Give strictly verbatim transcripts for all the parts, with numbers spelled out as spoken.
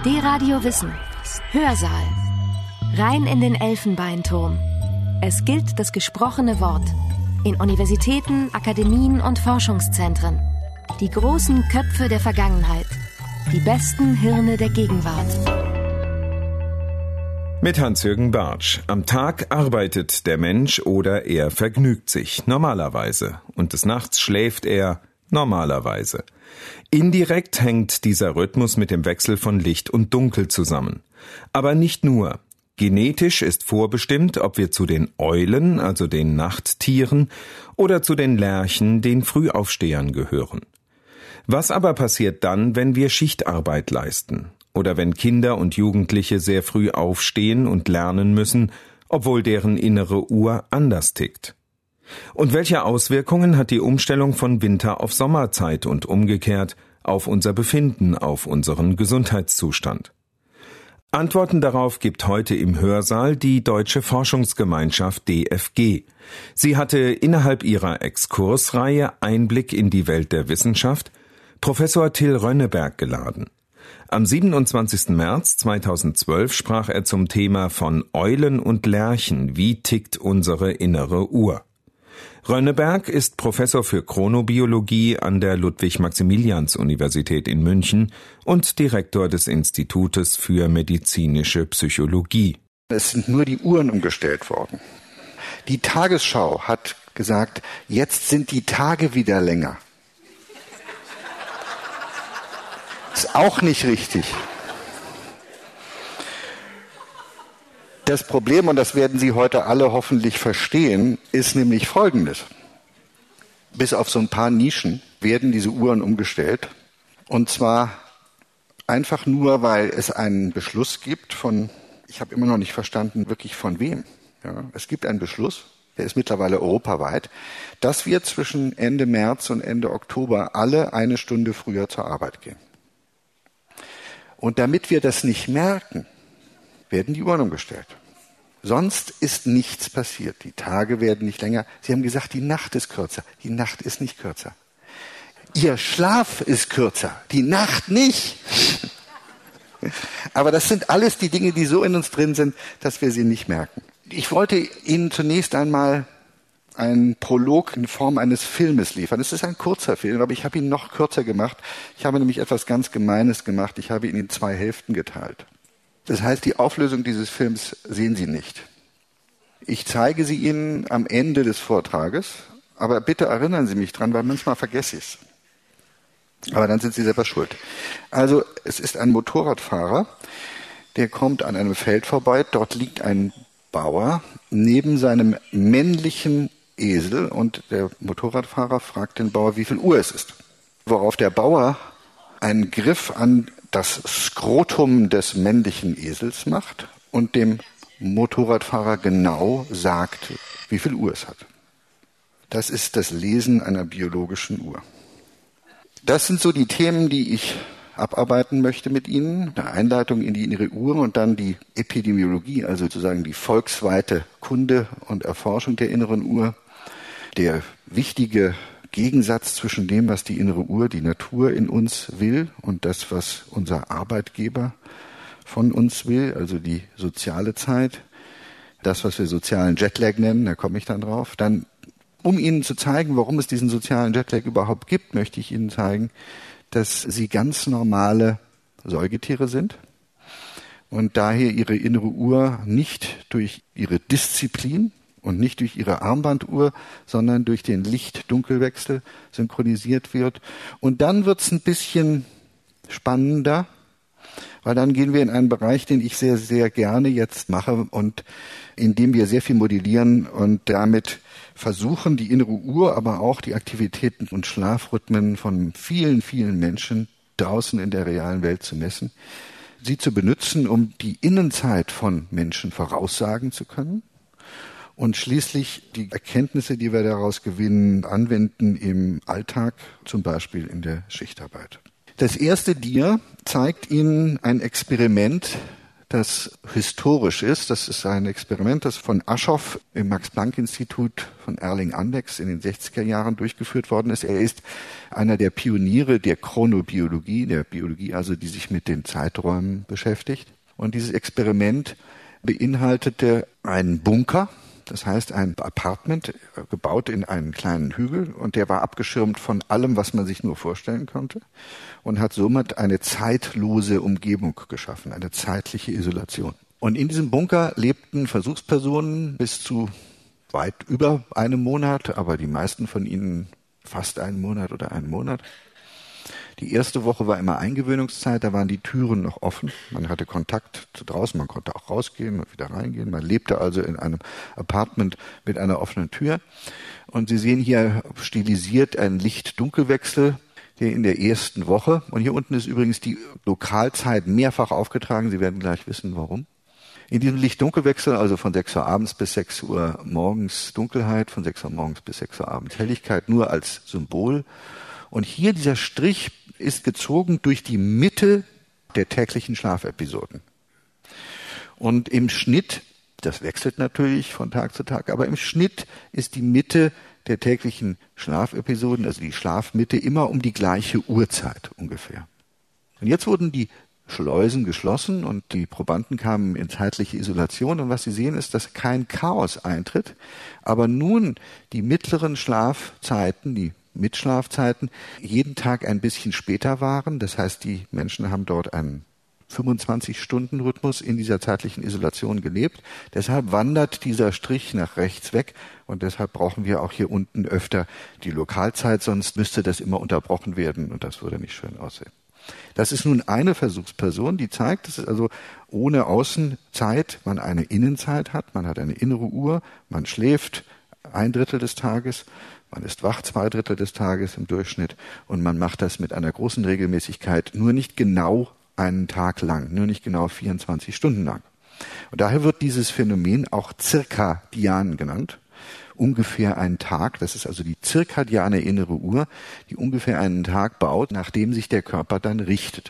D-Radio Wissen. Hörsaal. Rein in den Elfenbeinturm. Es gilt das gesprochene Wort. In Universitäten, Akademien und Forschungszentren. Die großen Köpfe der Vergangenheit. Die besten Hirne der Gegenwart. Mit Hans-Jürgen Bartsch. Am Tag arbeitet der Mensch oder er vergnügt sich, normalerweise. Und des Nachts schläft er, normalerweise. Indirekt hängt dieser Rhythmus mit dem Wechsel von Licht und Dunkel zusammen. Aber nicht nur. Genetisch ist vorbestimmt, ob wir zu den Eulen, also den Nachttieren, oder zu den Lerchen, den Frühaufstehern, gehören. Was aber passiert dann, wenn wir Schichtarbeit leisten? Oder wenn Kinder und Jugendliche sehr früh aufstehen und lernen müssen, obwohl deren innere Uhr anders tickt? Und welche Auswirkungen hat die Umstellung von Winter auf Sommerzeit und umgekehrt auf unser Befinden, auf unseren Gesundheitszustand? Antworten darauf gibt heute im Hörsaal die Deutsche Forschungsgemeinschaft D F G. Sie hatte innerhalb ihrer Exkursreihe Einblick in die Welt der Wissenschaft Professor Till Rönneberg geladen. Am siebenundzwanzigsten März zweitausendzwölf sprach er zum Thema von Eulen und Lerchen, wie tickt unsere innere Uhr. Rönneberg ist Professor für Chronobiologie an der Ludwig-Maximilians-Universität in München und Direktor des Institutes für medizinische Psychologie. Es sind nur die Uhren umgestellt worden. Die Tagesschau hat gesagt, jetzt sind die Tage wieder länger. Ist auch nicht richtig. Das Problem, und das werden Sie heute alle hoffentlich verstehen, ist nämlich folgendes. Bis auf so ein paar Nischen werden diese Uhren umgestellt. Und zwar einfach nur, weil es einen Beschluss gibt von, ich habe immer noch nicht verstanden, wirklich von wem. Ja, es gibt einen Beschluss, der ist mittlerweile europaweit, dass wir zwischen Ende März und Ende Oktober alle eine Stunde früher zur Arbeit gehen. Und damit wir das nicht merken, werden die Uhren umgestellt. Sonst ist nichts passiert. Die Tage werden nicht länger. Sie haben gesagt, die Nacht ist kürzer. Die Nacht ist nicht kürzer. Ihr Schlaf ist kürzer. Die Nacht nicht. Aber das sind alles die Dinge, die so in uns drin sind, dass wir sie nicht merken. Ich wollte Ihnen zunächst einmal einen Prolog in Form eines Filmes liefern. Es ist ein kurzer Film, aber ich habe ihn noch kürzer gemacht. Ich habe nämlich etwas ganz Gemeines gemacht. Ich habe ihn in zwei Hälften geteilt. Das heißt, die Auflösung dieses Films sehen Sie nicht. Ich zeige sie Ihnen am Ende des Vortrages, aber bitte erinnern Sie mich dran, weil manchmal vergesse ich es. Aber dann sind Sie selber schuld. Also, es ist ein Motorradfahrer, der kommt an einem Feld vorbei. Dort liegt ein Bauer neben seinem männlichen Esel und der Motorradfahrer fragt den Bauer, wie viel Uhr es ist. Worauf der Bauer einen Griff an das Skrotum des männlichen Esels macht und dem Motorradfahrer genau sagt, wie viel Uhr es hat. Das ist das Lesen einer biologischen Uhr. Das sind so die Themen, die ich abarbeiten möchte mit Ihnen. Eine Einleitung in die innere Uhr und dann die Epidemiologie, also sozusagen die volksweite Kunde und Erforschung der inneren Uhr. Der wichtige Gegensatz zwischen dem, was die innere Uhr, die Natur in uns will und das, was unser Arbeitgeber von uns will, also die soziale Zeit, das, was wir sozialen Jetlag nennen, da komme ich dann drauf. Dann, um Ihnen zu zeigen, warum es diesen sozialen Jetlag überhaupt gibt, möchte ich Ihnen zeigen, dass Sie ganz normale Säugetiere sind und daher Ihre innere Uhr nicht durch Ihre Disziplin und nicht durch Ihre Armbanduhr, sondern durch den Licht-Dunkelwechsel synchronisiert wird. Und dann wird es ein bisschen spannender, weil dann gehen wir in einen Bereich, den ich sehr, sehr gerne jetzt mache und in dem wir sehr viel modellieren und damit versuchen, die innere Uhr, aber auch die Aktivitäten und Schlafrhythmen von vielen, vielen Menschen draußen in der realen Welt zu messen, sie zu benutzen, um die Innenzeit von Menschen voraussagen zu können und schließlich die Erkenntnisse, die wir daraus gewinnen, anwenden im Alltag, zum Beispiel in der Schichtarbeit. Das erste Dia zeigt Ihnen ein Experiment, das historisch ist. Das ist ein Experiment, das von Aschoff im Max-Planck-Institut von Erling Andechs in den sechziger Jahren durchgeführt worden ist. Er ist einer der Pioniere der Chronobiologie, der Biologie also, die sich mit den Zeiträumen beschäftigt. Und dieses Experiment beinhaltete einen Bunker, das heißt ein Apartment, gebaut in einen kleinen Hügel, und der war abgeschirmt von allem, was man sich nur vorstellen konnte, und hat somit eine zeitlose Umgebung geschaffen, eine zeitliche Isolation. Und in diesem Bunker lebten Versuchspersonen bis zu weit über einem Monat, aber die meisten von ihnen fast einen Monat oder einen Monat. Die erste Woche war immer Eingewöhnungszeit, da waren die Türen noch offen. Man hatte Kontakt zu draußen, man konnte auch rausgehen und wieder reingehen. Man lebte also in einem Apartment mit einer offenen Tür. Und Sie sehen hier stilisiert einen Licht-Dunkelwechsel, der in der ersten Woche, und hier unten ist übrigens die Lokalzeit mehrfach aufgetragen, Sie werden gleich wissen, warum. In diesem Licht-Dunkelwechsel, also von sechs Uhr abends bis sechs Uhr morgens Dunkelheit, von sechs Uhr morgens bis sechs Uhr abends Helligkeit, nur als Symbol. Und hier dieser Strich ist gezogen durch die Mitte der täglichen Schlafepisoden. Und im Schnitt, das wechselt natürlich von Tag zu Tag, aber im Schnitt ist die Mitte der täglichen Schlafepisoden, also die Schlafmitte, immer um die gleiche Uhrzeit ungefähr. Und jetzt wurden die Schleusen geschlossen und die Probanden kamen in zeitliche Isolation, und was Sie sehen ist, dass kein Chaos eintritt, aber nun die mittleren Schlafzeiten, die Mitschlafzeiten jeden Tag ein bisschen später waren. Das heißt, die Menschen haben dort einen fünfundzwanzig-Stunden-Rhythmus in dieser zeitlichen Isolation gelebt. Deshalb wandert dieser Strich nach rechts weg, und deshalb brauchen wir auch hier unten öfter die Lokalzeit, sonst müsste das immer unterbrochen werden und das würde nicht schön aussehen. Das ist nun eine Versuchsperson, die zeigt, dass es also ohne Außenzeit man eine Innenzeit hat. Man hat eine innere Uhr, man schläft ein Drittel des Tages, man ist wach zwei Drittel des Tages im Durchschnitt, und man macht das mit einer großen Regelmäßigkeit, nur nicht genau einen Tag lang, nur nicht genau vierundzwanzig Stunden lang. Und daher wird dieses Phänomen auch Zirkadian genannt. Ungefähr einen Tag, das ist also die zirkadiane innere Uhr, die ungefähr einen Tag baut, nachdem sich der Körper dann richtet.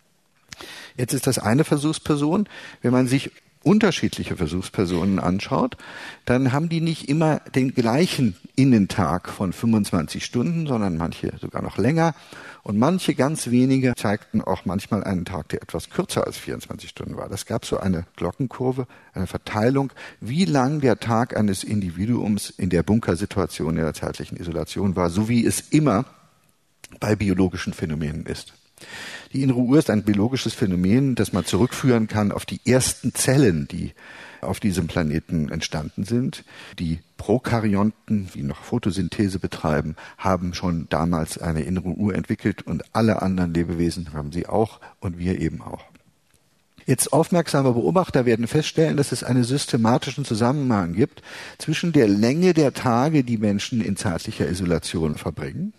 Jetzt ist das eine Versuchsperson. Wenn man sich unterschiedliche Versuchspersonen anschaut, dann haben die nicht immer den gleichen Innentag von fünfundzwanzig Stunden, sondern manche sogar noch länger. Und manche, ganz wenige, zeigten auch manchmal einen Tag, der etwas kürzer als vierundzwanzig Stunden war. Das gab so eine Glockenkurve, eine Verteilung, wie lang der Tag eines Individuums in der Bunkersituation, in der zeitlichen Isolation war, so wie es immer bei biologischen Phänomenen ist. Die innere Uhr ist ein biologisches Phänomen, das man zurückführen kann auf die ersten Zellen, die auf diesem Planeten entstanden sind. Die Prokaryonten, die noch Photosynthese betreiben, haben schon damals eine innere Uhr entwickelt, und alle anderen Lebewesen haben sie auch, und wir eben auch. Jetzt aufmerksame Beobachter werden feststellen, dass es einen systematischen Zusammenhang gibt zwischen der Länge der Tage, die Menschen in zeitlicher Isolation verbringen,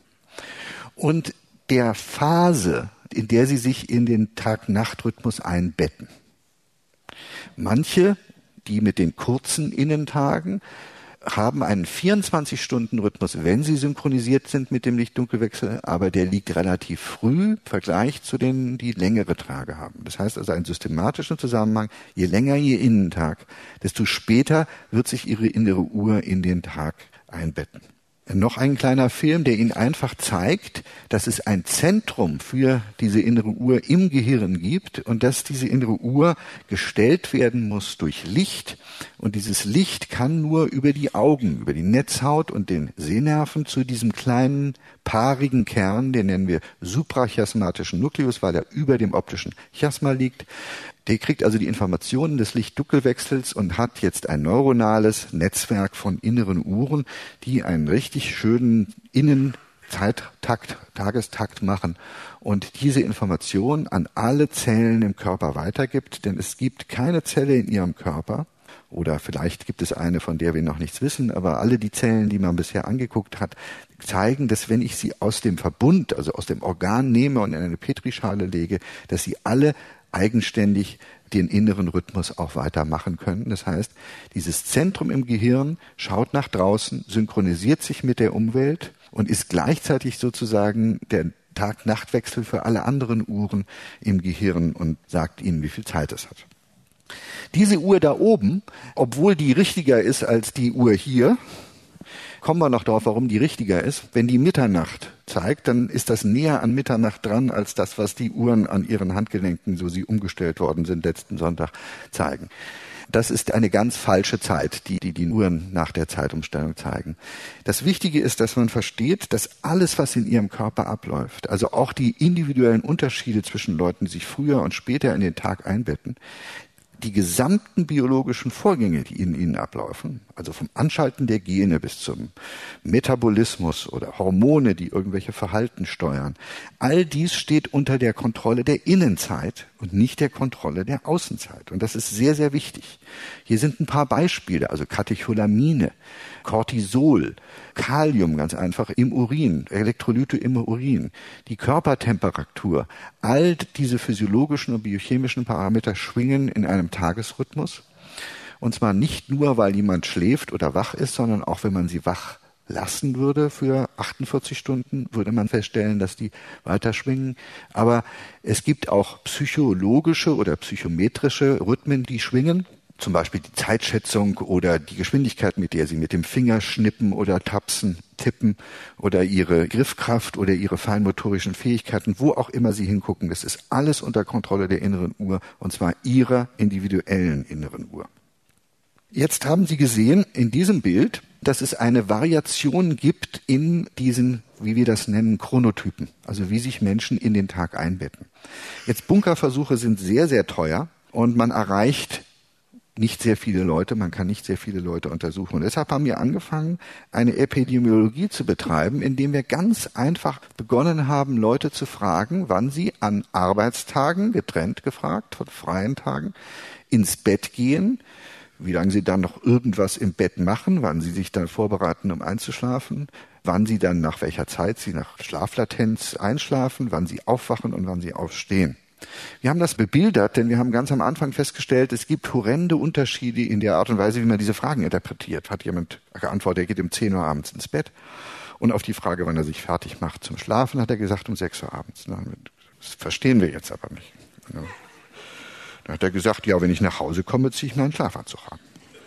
und der Phase, in der sie sich in den Tag-Nacht-Rhythmus einbetten. Manche, die mit den kurzen Innentagen, haben einen vierundzwanzig-Stunden-Rhythmus, wenn sie synchronisiert sind mit dem Licht-Dunkelwechsel, aber der liegt relativ früh im Vergleich zu denen, die längere Tage haben. Das heißt also einen systematischen Zusammenhang: Je länger ihr Innentag, desto später wird sich ihre innere Uhr in den Tag einbetten. Noch ein kleiner Film, der Ihnen einfach zeigt, dass es ein Zentrum für diese innere Uhr im Gehirn gibt und dass diese innere Uhr gestellt werden muss durch Licht. Und dieses Licht kann nur über die Augen, über die Netzhaut und den Sehnerven zu diesem kleinen paarigen Kern, den nennen wir suprachiasmatischen Nukleus, weil er über dem optischen Chiasma liegt. Der kriegt also die Informationen des Licht-Dunkelwechsels und hat jetzt ein neuronales Netzwerk von inneren Uhren, die einen richtig schönen Innenzeittakt, Tagestakt machen und diese Information an alle Zellen im Körper weitergibt. Denn es gibt keine Zelle in Ihrem Körper, oder vielleicht gibt es eine, von der wir noch nichts wissen, aber alle die Zellen, die man bisher angeguckt hat, zeigen, dass wenn ich sie aus dem Verbund, also aus dem Organ nehme und in eine Petrischale lege, dass sie alle eigenständig den inneren Rhythmus auch weitermachen können. Das heißt, dieses Zentrum im Gehirn schaut nach draußen, synchronisiert sich mit der Umwelt und ist gleichzeitig sozusagen der Tag-Nacht-Wechsel für alle anderen Uhren im Gehirn und sagt ihnen, wie viel Zeit es hat. Diese Uhr da oben, obwohl die richtiger ist als die Uhr hier, kommen wir noch darauf, warum die richtiger ist. Wenn die Mitternacht zeigt, dann ist das näher an Mitternacht dran, als das, was die Uhren an ihren Handgelenken, so sie umgestellt worden sind, letzten Sonntag zeigen. Das ist eine ganz falsche Zeit, die, die die Uhren nach der Zeitumstellung zeigen. Das Wichtige ist, dass man versteht, dass alles, was in ihrem Körper abläuft, also auch die individuellen Unterschiede zwischen Leuten, die sich früher und später in den Tag einbetten, die gesamten biologischen Vorgänge, die in ihnen ablaufen, also vom Anschalten der Gene bis zum Metabolismus oder Hormone, die irgendwelche Verhalten steuern, all dies steht unter der Kontrolle der Innenzeit und nicht der Kontrolle der Außenzeit. Und das ist sehr, sehr wichtig. Hier sind ein paar Beispiele, also Katecholamine, Cortisol, Kalium ganz einfach im Urin, Elektrolyte im Urin, die Körpertemperatur, all diese physiologischen und biochemischen Parameter schwingen in einem Tagesrhythmus. Und zwar nicht nur, weil jemand schläft oder wach ist, sondern auch, wenn man sie wach lassen würde für achtundvierzig Stunden, würde man feststellen, dass die weiter schwingen. Aber es gibt auch psychologische oder psychometrische Rhythmen, die schwingen. Zum Beispiel die Zeitschätzung oder die Geschwindigkeit, mit der sie mit dem Finger schnippen oder tapsen, tippen oder ihre Griffkraft oder ihre feinmotorischen Fähigkeiten, wo auch immer sie hingucken. Das ist alles unter Kontrolle der inneren Uhr und zwar ihrer individuellen inneren Uhr. Jetzt haben Sie gesehen in diesem Bild, dass es eine Variation gibt in diesen, wie wir das nennen, Chronotypen, also wie sich Menschen in den Tag einbetten. Jetzt Bunkerversuche sind sehr, sehr teuer und man erreicht nicht sehr viele Leute, man kann nicht sehr viele Leute untersuchen. Und deshalb haben wir angefangen, eine Epidemiologie zu betreiben, indem wir ganz einfach begonnen haben, Leute zu fragen, wann sie an Arbeitstagen, getrennt gefragt, von freien Tagen, ins Bett gehen, wie lange sie dann noch irgendwas im Bett machen, wann sie sich dann vorbereiten, um einzuschlafen, wann sie dann nach welcher Zeit sie nach Schlaflatenz einschlafen, wann sie aufwachen und wann sie aufstehen. Wir haben das bebildert, denn wir haben ganz am Anfang festgestellt, es gibt horrende Unterschiede in der Art und Weise, wie man diese Fragen interpretiert. Hat jemand geantwortet, er geht um zehn Uhr abends ins Bett. Und auf die Frage, wann er sich fertig macht zum Schlafen, hat er gesagt, um sechs Uhr abends. Das verstehen wir jetzt aber nicht. Da hat er gesagt, ja, wenn ich nach Hause komme, ziehe ich meinen Schlafanzug an.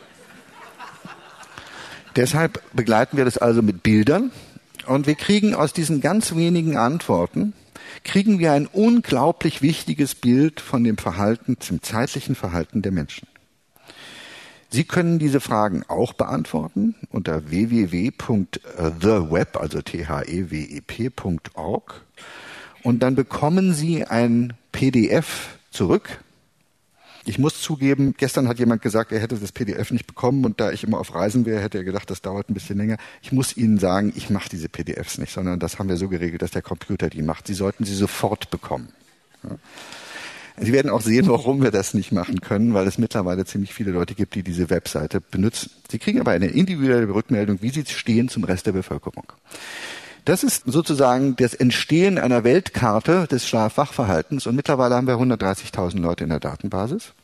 Deshalb begleiten wir das also mit Bildern und wir kriegen aus diesen ganz wenigen Antworten, kriegen wir ein unglaublich wichtiges Bild von dem Verhalten, zum zeitlichen Verhalten der Menschen. Sie können diese Fragen auch beantworten unter w w w punkt the web, also T H E W E P punkt org und dann bekommen Sie ein P D F zurück. Ich muss zugeben, gestern hat jemand gesagt, er hätte das P D F nicht bekommen und da ich immer auf Reisen wäre, hätte er gedacht, das dauert ein bisschen länger. Ich muss Ihnen sagen, ich mache diese P D Fs nicht, sondern das haben wir so geregelt, dass der Computer die macht. Sie sollten sie sofort bekommen. Ja. Sie werden auch sehen, warum wir das nicht machen können, weil es mittlerweile ziemlich viele Leute gibt, die diese Webseite benutzen. Sie kriegen aber eine individuelle Rückmeldung, wie sie stehen zum Rest der Bevölkerung. Das ist sozusagen das Entstehen einer Weltkarte des Schlaf-Wach-Verhaltens und mittlerweile haben wir hundertdreißigtausend Leute in der Datenbasis.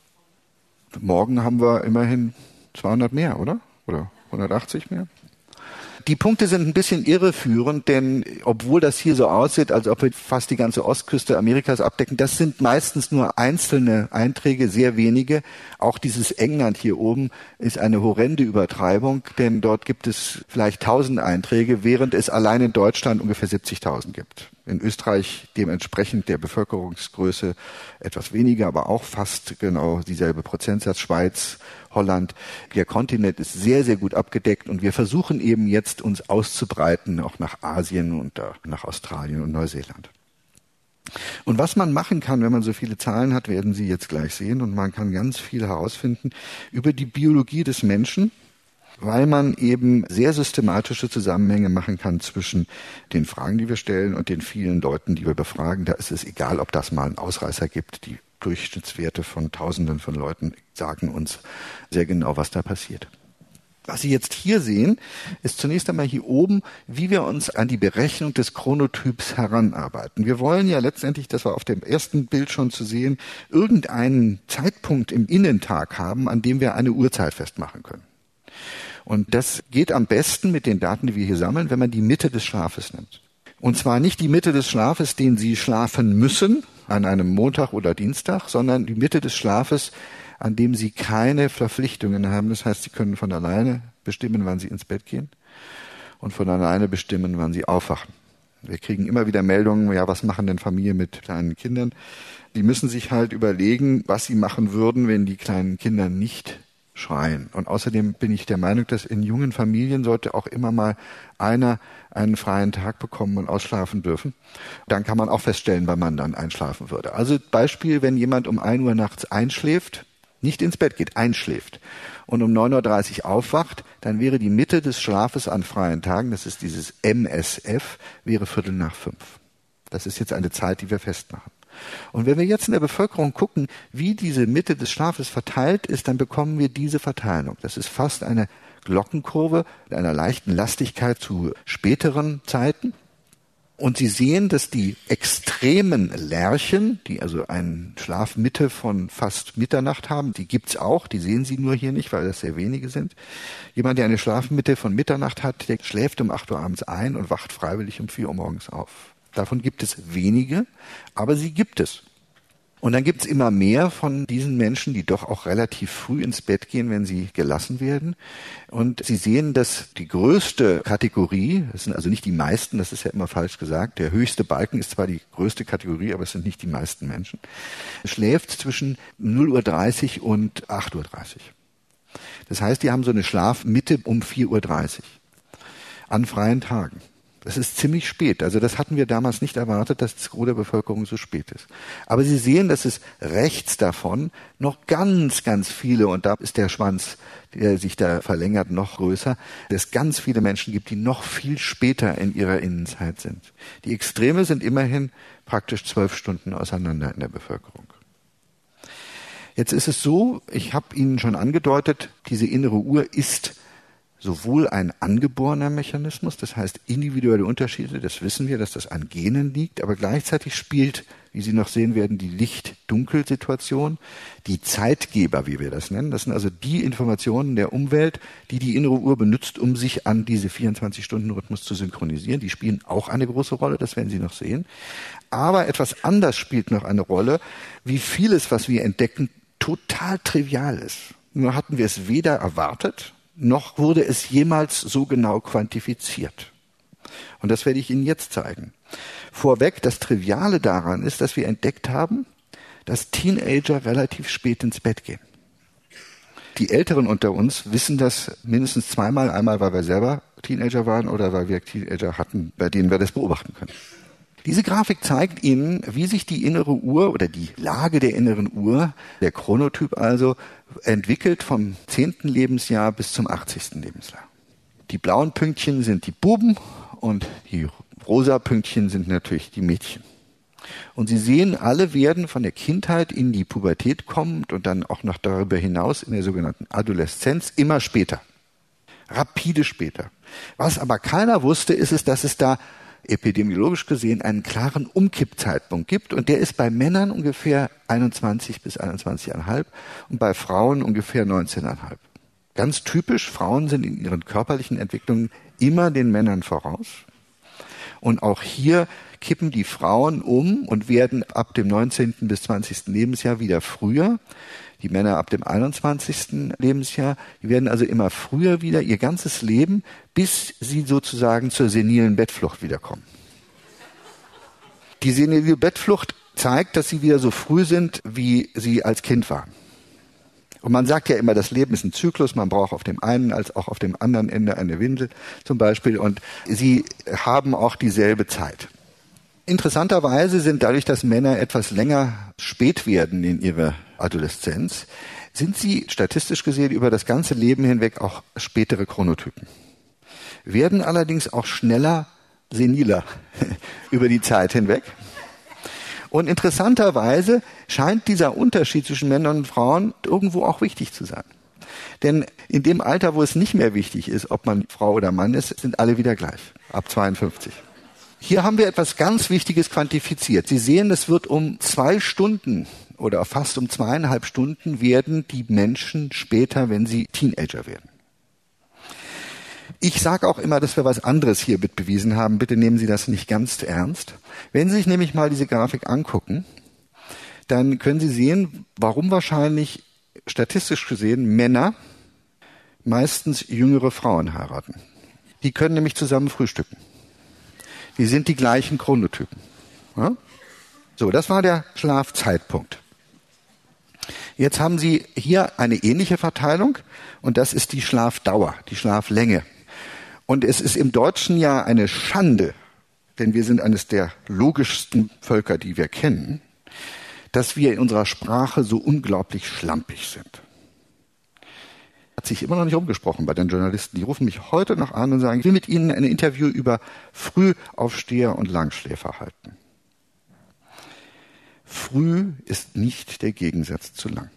Morgen haben wir immerhin zweihundert mehr, oder? Oder hundertachtzig mehr? Die Punkte sind ein bisschen irreführend, denn obwohl das hier so aussieht, als ob wir fast die ganze Ostküste Amerikas abdecken, das sind meistens nur einzelne Einträge, sehr wenige. Auch dieses England hier oben ist eine horrende Übertreibung, denn dort gibt es vielleicht tausend Einträge, während es allein in Deutschland ungefähr siebzigtausend gibt. In Österreich dementsprechend der Bevölkerungsgröße etwas weniger, aber auch fast genau dieselbe Prozentsatz. Schweiz, Holland. Der Kontinent ist sehr, sehr gut abgedeckt und wir versuchen eben jetzt uns auszubreiten, auch nach Asien und nach Australien und Neuseeland. Und was man machen kann, wenn man so viele Zahlen hat, werden Sie jetzt gleich sehen und man kann ganz viel herausfinden über die Biologie des Menschen, weil man eben sehr systematische Zusammenhänge machen kann zwischen den Fragen, die wir stellen und den vielen Leuten, die wir befragen. Da ist es egal, ob das mal einen Ausreißer gibt. Die Durchschnittswerte von Tausenden von Leuten sagen uns sehr genau, was da passiert. Was Sie jetzt hier sehen, ist zunächst einmal hier oben, wie wir uns an die Berechnung des Chronotyps heranarbeiten. Wir wollen ja letztendlich, das war auf dem ersten Bild schon zu sehen, irgendeinen Zeitpunkt im Innentag haben, an dem wir eine Uhrzeit festmachen können. Und das geht am besten mit den Daten, die wir hier sammeln, wenn man die Mitte des Schlafes nimmt. Und zwar nicht die Mitte des Schlafes, den Sie schlafen müssen, an einem Montag oder Dienstag, sondern die Mitte des Schlafes an dem sie keine Verpflichtungen haben. Das heißt, sie können von alleine bestimmen, wann sie ins Bett gehen und von alleine bestimmen, wann sie aufwachen. Wir kriegen immer wieder Meldungen, ja, was machen denn Familien mit kleinen Kindern? Die müssen sich halt überlegen, was sie machen würden, wenn die kleinen Kinder nicht schreien. Und außerdem bin ich der Meinung, dass in jungen Familien sollte auch immer mal einer einen freien Tag bekommen und ausschlafen dürfen. Dann kann man auch feststellen, wann man dann einschlafen würde. Also Beispiel, wenn jemand um ein Uhr nachts einschläft, nicht ins Bett geht, einschläft und um neun Uhr dreißig aufwacht, dann wäre die Mitte des Schlafes an freien Tagen, das ist dieses M S F, wäre Viertel nach fünf. Das ist jetzt eine Zeit, die wir festmachen. Und wenn wir jetzt in der Bevölkerung gucken, wie diese Mitte des Schlafes verteilt ist, dann bekommen wir diese Verteilung. Das ist fast eine Glockenkurve mit einer leichten Lastigkeit zu späteren Zeiten. Und Sie sehen, dass die extremen Lerchen, die also eine Schlafmitte von fast Mitternacht haben, die gibt's auch, die sehen Sie nur hier nicht, weil das sehr wenige sind. Jemand, der eine Schlafmitte von Mitternacht hat, der schläft um acht Uhr abends ein und wacht freiwillig um vier Uhr morgens auf. Davon gibt es wenige, aber sie gibt es. Und dann gibt es immer mehr von diesen Menschen, die doch auch relativ früh ins Bett gehen, wenn sie gelassen werden. Und Sie sehen, dass die größte Kategorie, das sind also nicht die meisten, das ist ja immer falsch gesagt, der höchste Balken ist zwar die größte Kategorie, aber es sind nicht die meisten Menschen, schläft zwischen null Uhr dreißig und acht Uhr dreißig. Das heißt, die haben so eine Schlafmitte um vier Uhr dreißig an freien Tagen. Das ist ziemlich spät. Also das hatten wir damals nicht erwartet, dass das Gros der Bevölkerung so spät ist. Aber Sie sehen, dass es rechts davon noch ganz, ganz viele, und da ist der Schwanz, der sich da verlängert, noch größer, dass es ganz viele Menschen gibt, die noch viel später in ihrer Innenzeit sind. Die Extreme sind immerhin praktisch zwölf Stunden auseinander in der Bevölkerung. Jetzt ist es so, ich habe Ihnen schon angedeutet, diese innere Uhr ist sowohl ein angeborener Mechanismus, das heißt individuelle Unterschiede, das wissen wir, dass das an Genen liegt, aber gleichzeitig spielt, wie Sie noch sehen werden, die Licht-Dunkel-Situation, die Zeitgeber, wie wir das nennen. Das sind also die Informationen der Umwelt, die die innere Uhr benutzt, um sich an diese vierundzwanzig-Stunden-Rhythmus zu synchronisieren. Die spielen auch eine große Rolle, das werden Sie noch sehen. Aber etwas anders spielt noch eine Rolle, wie vieles, was wir entdecken, total trivial ist. Nur hatten wir es weder erwartet, noch wurde es jemals so genau quantifiziert. Und das werde ich Ihnen jetzt zeigen. Vorweg, das Triviale daran ist, dass wir entdeckt haben, dass Teenager relativ spät ins Bett gehen. Die Älteren unter uns wissen das mindestens zweimal, einmal, weil wir selber Teenager waren oder weil wir Teenager hatten, bei denen wir das beobachten können. Diese Grafik zeigt Ihnen, wie sich die innere Uhr oder die Lage der inneren Uhr, der Chronotyp also, entwickelt vom zehnten Lebensjahr bis zum achtzigsten Lebensjahr. Die blauen Pünktchen sind die Buben und die rosa Pünktchen sind natürlich die Mädchen. Und Sie sehen, alle werden von der Kindheit in die Pubertät kommend und dann auch noch darüber hinaus in der sogenannten Adoleszenz immer später. Rapide später. Was aber keiner wusste, ist es, dass es da epidemiologisch gesehen einen klaren Umkippzeitpunkt gibt und der ist bei Männern ungefähr einundzwanzig bis einundzwanzig Komma fünf und bei Frauen ungefähr neunzehn Komma fünf. Ganz typisch, Frauen sind in ihren körperlichen Entwicklungen immer den Männern voraus. Und auch hier kippen die Frauen um und werden ab dem neunzehnten bis zwanzigsten Lebensjahr wieder früher. Die Männer ab dem einundzwanzigsten Lebensjahr, die werden also immer früher wieder ihr ganzes Leben, bis sie sozusagen zur senilen Bettflucht wiederkommen. Die senile Bettflucht zeigt, dass sie wieder so früh sind, wie sie als Kind waren. Und man sagt ja immer, das Leben ist ein Zyklus, man braucht auf dem einen als auch auf dem anderen Ende eine Windel zum Beispiel und sie haben auch dieselbe Zeit. Interessanterweise sind dadurch, dass Männer etwas länger spät werden in ihrer Adoleszenz, sind sie statistisch gesehen über das ganze Leben hinweg auch spätere Chronotypen. Werden allerdings auch schneller seniler über die Zeit hinweg. Und interessanterweise scheint dieser Unterschied zwischen Männern und Frauen irgendwo auch wichtig zu sein. Denn in dem Alter, wo es nicht mehr wichtig ist, ob man Frau oder Mann ist, sind alle wieder gleich, ab zweiundfünfzig. Hier haben wir etwas ganz Wichtiges quantifiziert. Sie sehen, es wird um zwei Stunden oder fast um zweieinhalb Stunden werden die Menschen später, wenn sie Teenager werden. Ich sage auch immer, dass wir was anderes hier mit bewiesen haben. Bitte nehmen Sie das nicht ganz ernst. Wenn Sie sich nämlich mal diese Grafik angucken, dann können Sie sehen, warum wahrscheinlich statistisch gesehen Männer meistens jüngere Frauen heiraten. Die können nämlich zusammen frühstücken. Die sind die gleichen Chronotypen. Ja? So, das war der Schlafzeitpunkt. Jetzt haben Sie hier eine ähnliche Verteilung und das ist die Schlafdauer, die Schlaflänge. Und es ist im Deutschen ja eine Schande, denn wir sind eines der logischsten Völker, die wir kennen, dass wir in unserer Sprache so unglaublich schlampig sind. Hat sich immer noch nicht rumgesprochen bei den Journalisten. Die rufen mich heute noch an und sagen, ich will mit Ihnen ein Interview über Frühaufsteher und Langschläfer halten. Früh ist nicht der Gegensatz zu lang.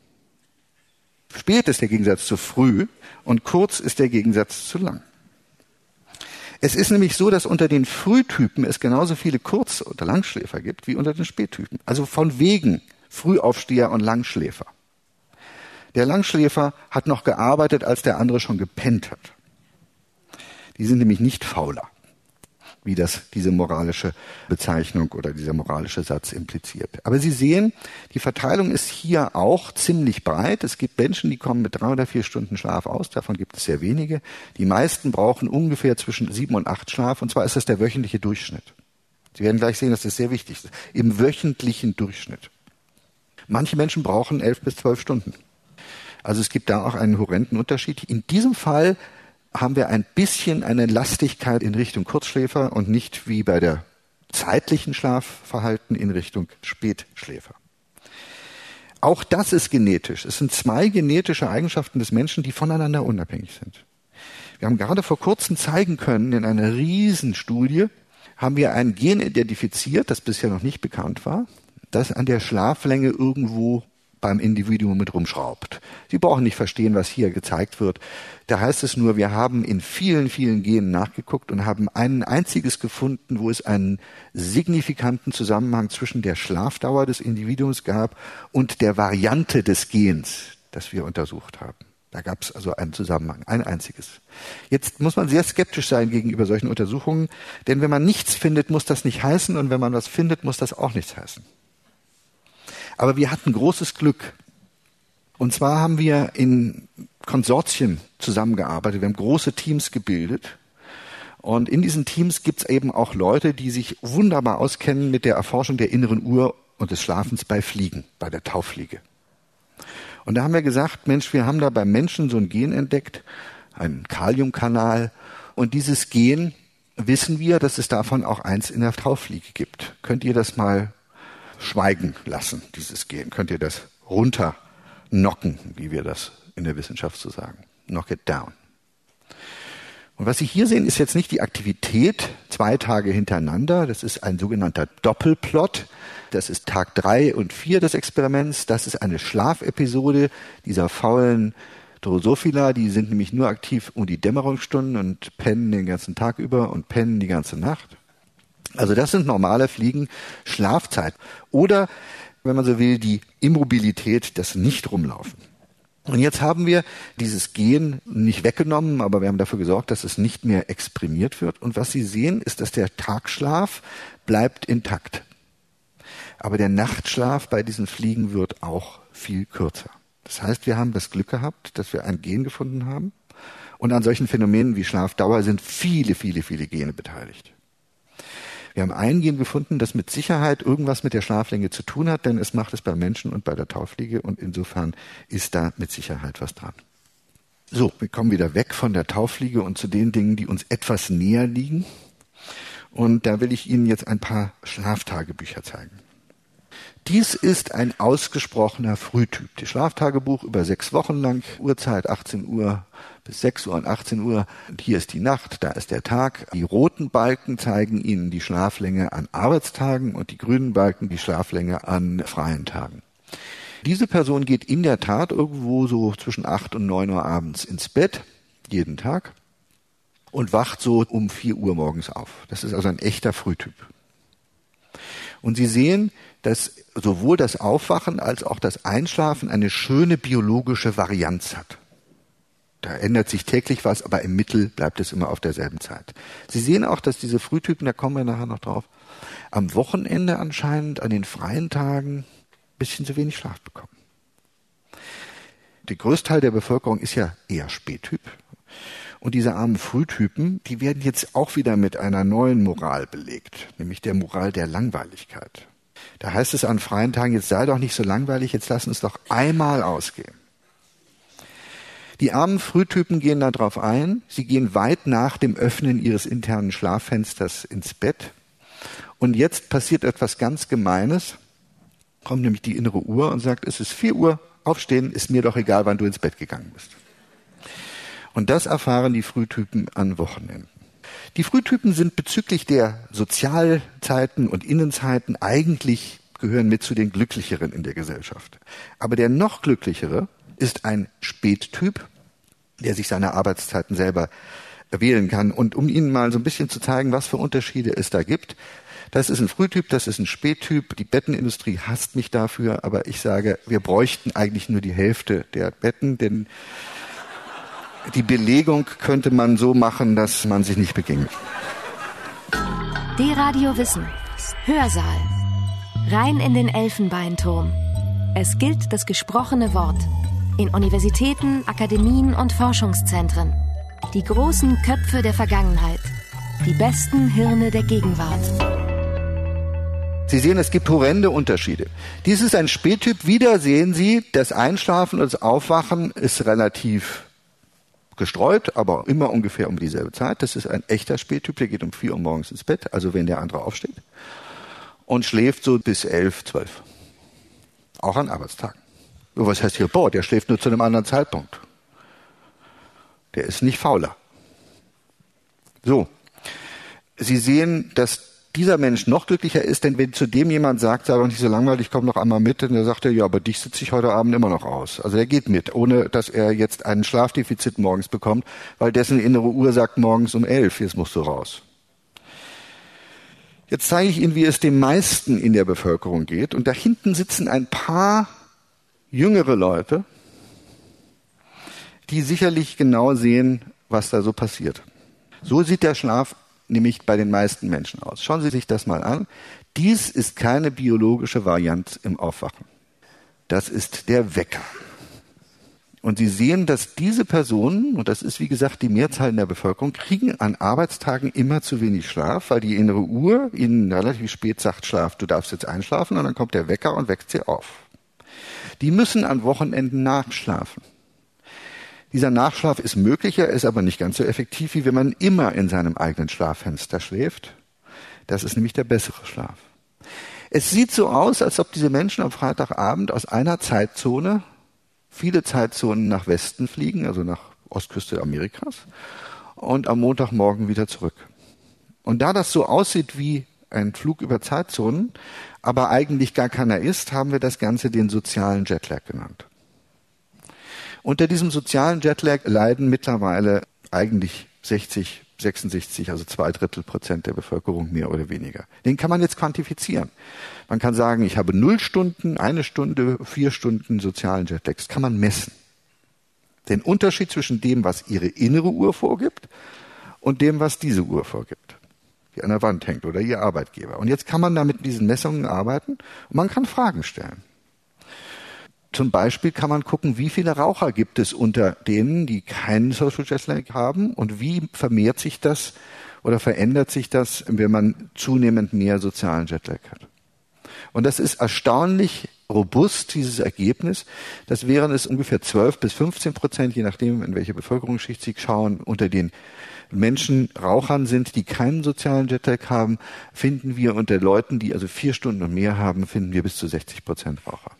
Spät ist der Gegensatz zu früh und kurz ist der Gegensatz zu lang. Es ist nämlich so, dass unter den Frühtypen es genauso viele Kurz- oder Langschläfer gibt wie unter den Spättypen. Also von wegen Frühaufsteher und Langschläfer. Der Langschläfer hat noch gearbeitet, als der andere schon gepennt hat. Die sind nämlich nicht fauler, wie das diese moralische Bezeichnung oder dieser moralische Satz impliziert. Aber Sie sehen, die Verteilung ist hier auch ziemlich breit. Es gibt Menschen, die kommen mit drei oder vier Stunden Schlaf aus. Davon gibt es sehr wenige. Die meisten brauchen ungefähr zwischen sieben und acht Schlaf. Und zwar ist das der wöchentliche Durchschnitt. Sie werden gleich sehen, dass das sehr wichtig ist. Im wöchentlichen Durchschnitt. Manche Menschen brauchen elf bis zwölf Stunden. Also es gibt da auch einen horrenden Unterschied. In diesem Fall haben wir ein bisschen eine Lastigkeit in Richtung Kurzschläfer und nicht wie bei der zeitlichen Schlafverhalten in Richtung Spätschläfer. Auch das ist genetisch. Es sind zwei genetische Eigenschaften des Menschen, die voneinander unabhängig sind. Wir haben gerade vor kurzem zeigen können, in einer Riesenstudie haben wir ein Gen identifiziert, das bisher noch nicht bekannt war, das an der Schlaflänge irgendwo beim Individuum mit rumschraubt. Sie brauchen nicht verstehen, was hier gezeigt wird. Da heißt es nur, wir haben in vielen, vielen Genen nachgeguckt und haben ein einziges gefunden, wo es einen signifikanten Zusammenhang zwischen der Schlafdauer des Individuums gab und der Variante des Gens, das wir untersucht haben. Da gab es also einen Zusammenhang, ein einziges. Jetzt muss man sehr skeptisch sein gegenüber solchen Untersuchungen, denn wenn man nichts findet, muss das nicht heißen und wenn man was findet, muss das auch nichts heißen. Aber wir hatten großes Glück. Und zwar haben wir in Konsortien zusammengearbeitet. Wir haben große Teams gebildet. Und in diesen Teams gibt es eben auch Leute, die sich wunderbar auskennen mit der Erforschung der inneren Uhr und des Schlafens bei Fliegen, bei der Taufliege. Und da haben wir gesagt, Mensch, wir haben da beim Menschen so ein Gen entdeckt, einen Kaliumkanal. Und dieses Gen wissen wir, dass es davon auch eins in der Taufliege gibt. Könnt ihr das mal schweigen lassen, dieses Gen? Könnt ihr das runterknocken, wie wir das in der Wissenschaft so sagen? Knock it down. Und was Sie hier sehen, ist jetzt nicht die Aktivität zwei Tage hintereinander. Das ist ein sogenannter Doppelplot. Das ist Tag drei und vier des Experiments. Das ist eine Schlafepisode dieser faulen Drosophila. Die sind nämlich nur aktiv um die Dämmerungsstunden und pennen den ganzen Tag über und pennen die ganze Nacht. Also das sind normale Fliegen, Schlafzeit. Oder, wenn man so will, die Immobilität, das Nicht-Rumlaufen. Und jetzt haben wir dieses Gen nicht weggenommen, aber wir haben dafür gesorgt, dass es nicht mehr exprimiert wird. Und was Sie sehen, ist, dass der Tagschlaf bleibt intakt. Aber der Nachtschlaf bei diesen Fliegen wird auch viel kürzer. Das heißt, wir haben das Glück gehabt, dass wir ein Gen gefunden haben. Und an solchen Phänomenen wie Schlafdauer sind viele, viele, viele Gene beteiligt. Wir haben ein Gen gefunden, das mit Sicherheit irgendwas mit der Schlaflänge zu tun hat, denn es macht es bei Menschen und bei der Taufliege und insofern ist da mit Sicherheit was dran. So, wir kommen wieder weg von der Taufliege und zu den Dingen, die uns etwas näher liegen. Und da will ich Ihnen jetzt ein paar Schlaftagebücher zeigen. Dies ist ein ausgesprochener Frühtyp. Das Schlaftagebuch über sechs Wochen lang, Uhrzeit achtzehn Uhr bis sechs Uhr und achtzehn Uhr. Und hier ist die Nacht, da ist der Tag. Die roten Balken zeigen Ihnen die Schlaflänge an Arbeitstagen und die grünen Balken die Schlaflänge an freien Tagen. Diese Person geht in der Tat irgendwo so zwischen acht und neun Uhr abends ins Bett, jeden Tag, und wacht so um vier Uhr morgens auf. Das ist also ein echter Frühtyp. Und Sie sehen, dass sowohl das Aufwachen als auch das Einschlafen eine schöne biologische Varianz hat. Da ändert sich täglich was, aber im Mittel bleibt es immer auf derselben Zeit. Sie sehen auch, dass diese Frühtypen, da kommen wir nachher noch drauf, am Wochenende anscheinend, an den freien Tagen, ein bisschen zu wenig Schlaf bekommen. der Größteil der Bevölkerung ist ja eher Spättyp. Und diese armen Frühtypen, die werden jetzt auch wieder mit einer neuen Moral belegt, nämlich der Moral der Langweiligkeit. Da heißt es an freien Tagen, jetzt sei doch nicht so langweilig, jetzt lass uns doch einmal ausgehen. Die armen Frühtypen gehen darauf ein, sie gehen weit nach dem Öffnen ihres internen Schlaffensters ins Bett. Und jetzt passiert etwas ganz Gemeines, kommt nämlich die innere Uhr und sagt, es ist vier Uhr, aufstehen, ist mir doch egal, wann du ins Bett gegangen bist. Und das erfahren die Frühtypen an Wochenenden. Die Frühtypen sind bezüglich der Sozialzeiten und Innenzeiten eigentlich gehören mit zu den Glücklicheren in der Gesellschaft. Aber der noch Glücklichere ist ein Spättyp, der sich seine Arbeitszeiten selber wählen kann. Und um Ihnen mal so ein bisschen zu zeigen, was für Unterschiede es da gibt, das ist ein Frühtyp, das ist ein Spättyp. Die Bettenindustrie hasst mich dafür, aber ich sage, wir bräuchten eigentlich nur die Hälfte der Betten, denn die Belegung könnte man so machen, dass man sich nicht begingt. D-Radio Wissen. Hörsaal. Rein in den Elfenbeinturm. Es gilt das gesprochene Wort. In Universitäten, Akademien und Forschungszentren. Die großen Köpfe der Vergangenheit. Die besten Hirne der Gegenwart. Sie sehen, es gibt horrende Unterschiede. Dies ist ein Spättyp. Wieder sehen Sie, das Einschlafen und das Aufwachen ist relativ gestreut, aber immer ungefähr um dieselbe Zeit. Das ist ein echter Spättyp, der geht um vier Uhr morgens ins Bett, also wenn der andere aufsteht, und schläft so bis elf, zwölf. Auch an Arbeitstagen. Was heißt hier, boah, der schläft nur zu einem anderen Zeitpunkt. Der ist nicht fauler. So. Sie sehen, dass dieser Mensch noch glücklicher ist, denn wenn zu dem jemand sagt, sei doch nicht so langweilig, komm noch einmal mit, dann sagt er, ja, aber dich sitze ich heute Abend immer noch aus. Also er geht mit, ohne dass er jetzt einen Schlafdefizit morgens bekommt, weil dessen innere Uhr sagt morgens um elf, jetzt musst du raus. Jetzt zeige ich Ihnen, wie es den meisten in der Bevölkerung geht. Und da hinten sitzen ein paar jüngere Leute, die sicherlich genau sehen, was da so passiert. So sieht der Schlaf nämlich bei den meisten Menschen aus. Schauen Sie sich das mal an. Dies ist keine biologische Variante im Aufwachen. Das ist der Wecker. Und Sie sehen, dass diese Personen, und das ist wie gesagt die Mehrzahl in der Bevölkerung, kriegen an Arbeitstagen immer zu wenig Schlaf, weil die innere Uhr ihnen relativ spät sagt, Schlaf, du darfst jetzt einschlafen, und dann kommt der Wecker und weckt sie auf. Die müssen an Wochenenden nachschlafen. Dieser Nachschlaf ist möglich, er ist aber nicht ganz so effektiv, wie wenn man immer in seinem eigenen Schlaffenster schläft. Das ist nämlich der bessere Schlaf. Es sieht so aus, als ob diese Menschen am Freitagabend aus einer Zeitzone viele Zeitzonen nach Westen fliegen, also nach Ostküste Amerikas, und am Montagmorgen wieder zurück. Und da das so aussieht wie ein Flug über Zeitzonen, aber eigentlich gar keiner ist, haben wir das Ganze den sozialen Jetlag genannt. Unter diesem sozialen Jetlag leiden mittlerweile eigentlich sechzig, sechsundsechzig, also zwei Drittel Prozent der Bevölkerung mehr oder weniger. Den kann man jetzt quantifizieren. Man kann sagen, ich habe null Stunden, eine Stunde, vier Stunden sozialen Jetlag. Das kann man messen. Den Unterschied zwischen dem, was Ihre innere Uhr vorgibt, und dem, was diese Uhr vorgibt, die an der Wand hängt, oder Ihr Arbeitgeber. Und jetzt kann man da mit diesen Messungen arbeiten und man kann Fragen stellen. Zum Beispiel kann man gucken, wie viele Raucher gibt es unter denen, die keinen Social Jetlag haben, und wie vermehrt sich das oder verändert sich das, wenn man zunehmend mehr sozialen Jetlag hat. Und das ist erstaunlich robust, dieses Ergebnis. Das wären es ungefähr zwölf bis fünfzehn Prozent, je nachdem, in welche Bevölkerungsschicht Sie schauen, unter den Menschen Rauchern sind, die keinen sozialen Jetlag haben, finden wir unter Leuten, die also vier Stunden und mehr haben, finden wir bis zu sechzig Prozent Raucher.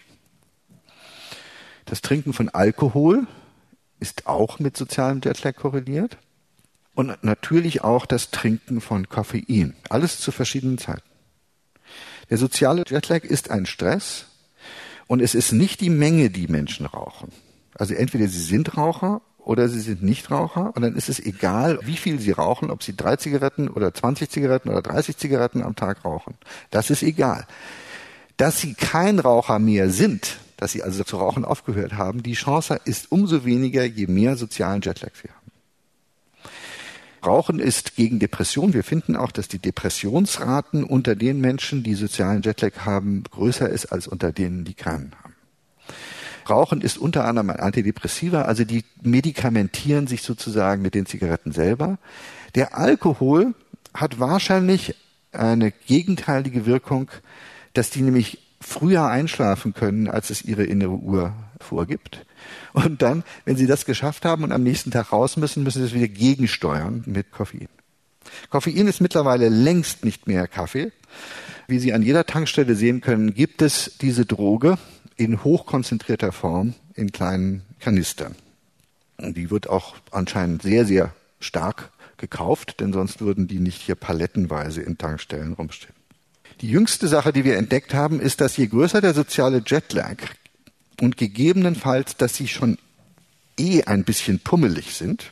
Das Trinken von Alkohol ist auch mit sozialem Jetlag korreliert. Und natürlich auch das Trinken von Koffein. Alles zu verschiedenen Zeiten. Der soziale Jetlag ist ein Stress. Und es ist nicht die Menge, die Menschen rauchen. Also entweder sie sind Raucher oder sie sind nicht Raucher. Und dann ist es egal, wie viel sie rauchen, ob sie drei Zigaretten oder zwanzig Zigaretten oder dreißig Zigaretten am Tag rauchen. Das ist egal. Dass sie kein Raucher mehr sind, dass sie also zu rauchen aufgehört haben, die Chance ist umso weniger, je mehr sozialen Jetlag sie haben. Rauchen ist gegen Depression. Wir finden auch, dass die Depressionsraten unter den Menschen, die sozialen Jetlag haben, größer ist als unter denen, die keinen haben. Rauchen ist unter anderem ein Antidepressiva, also die medikamentieren sich sozusagen mit den Zigaretten selber. Der Alkohol hat wahrscheinlich eine gegenteilige Wirkung, dass die nämlich früher einschlafen können, als es ihre innere Uhr vorgibt. Und dann, wenn sie das geschafft haben und am nächsten Tag raus müssen, müssen sie es wieder gegensteuern mit Koffein. Koffein ist mittlerweile längst nicht mehr Kaffee. Wie Sie an jeder Tankstelle sehen können, gibt es diese Droge in hochkonzentrierter Form in kleinen Kanistern. Und die wird auch anscheinend sehr, sehr stark gekauft, denn sonst würden die nicht hier palettenweise in Tankstellen rumstehen. Die jüngste Sache, die wir entdeckt haben, ist, dass je größer der soziale Jetlag und gegebenenfalls, dass sie schon eh ein bisschen pummelig sind,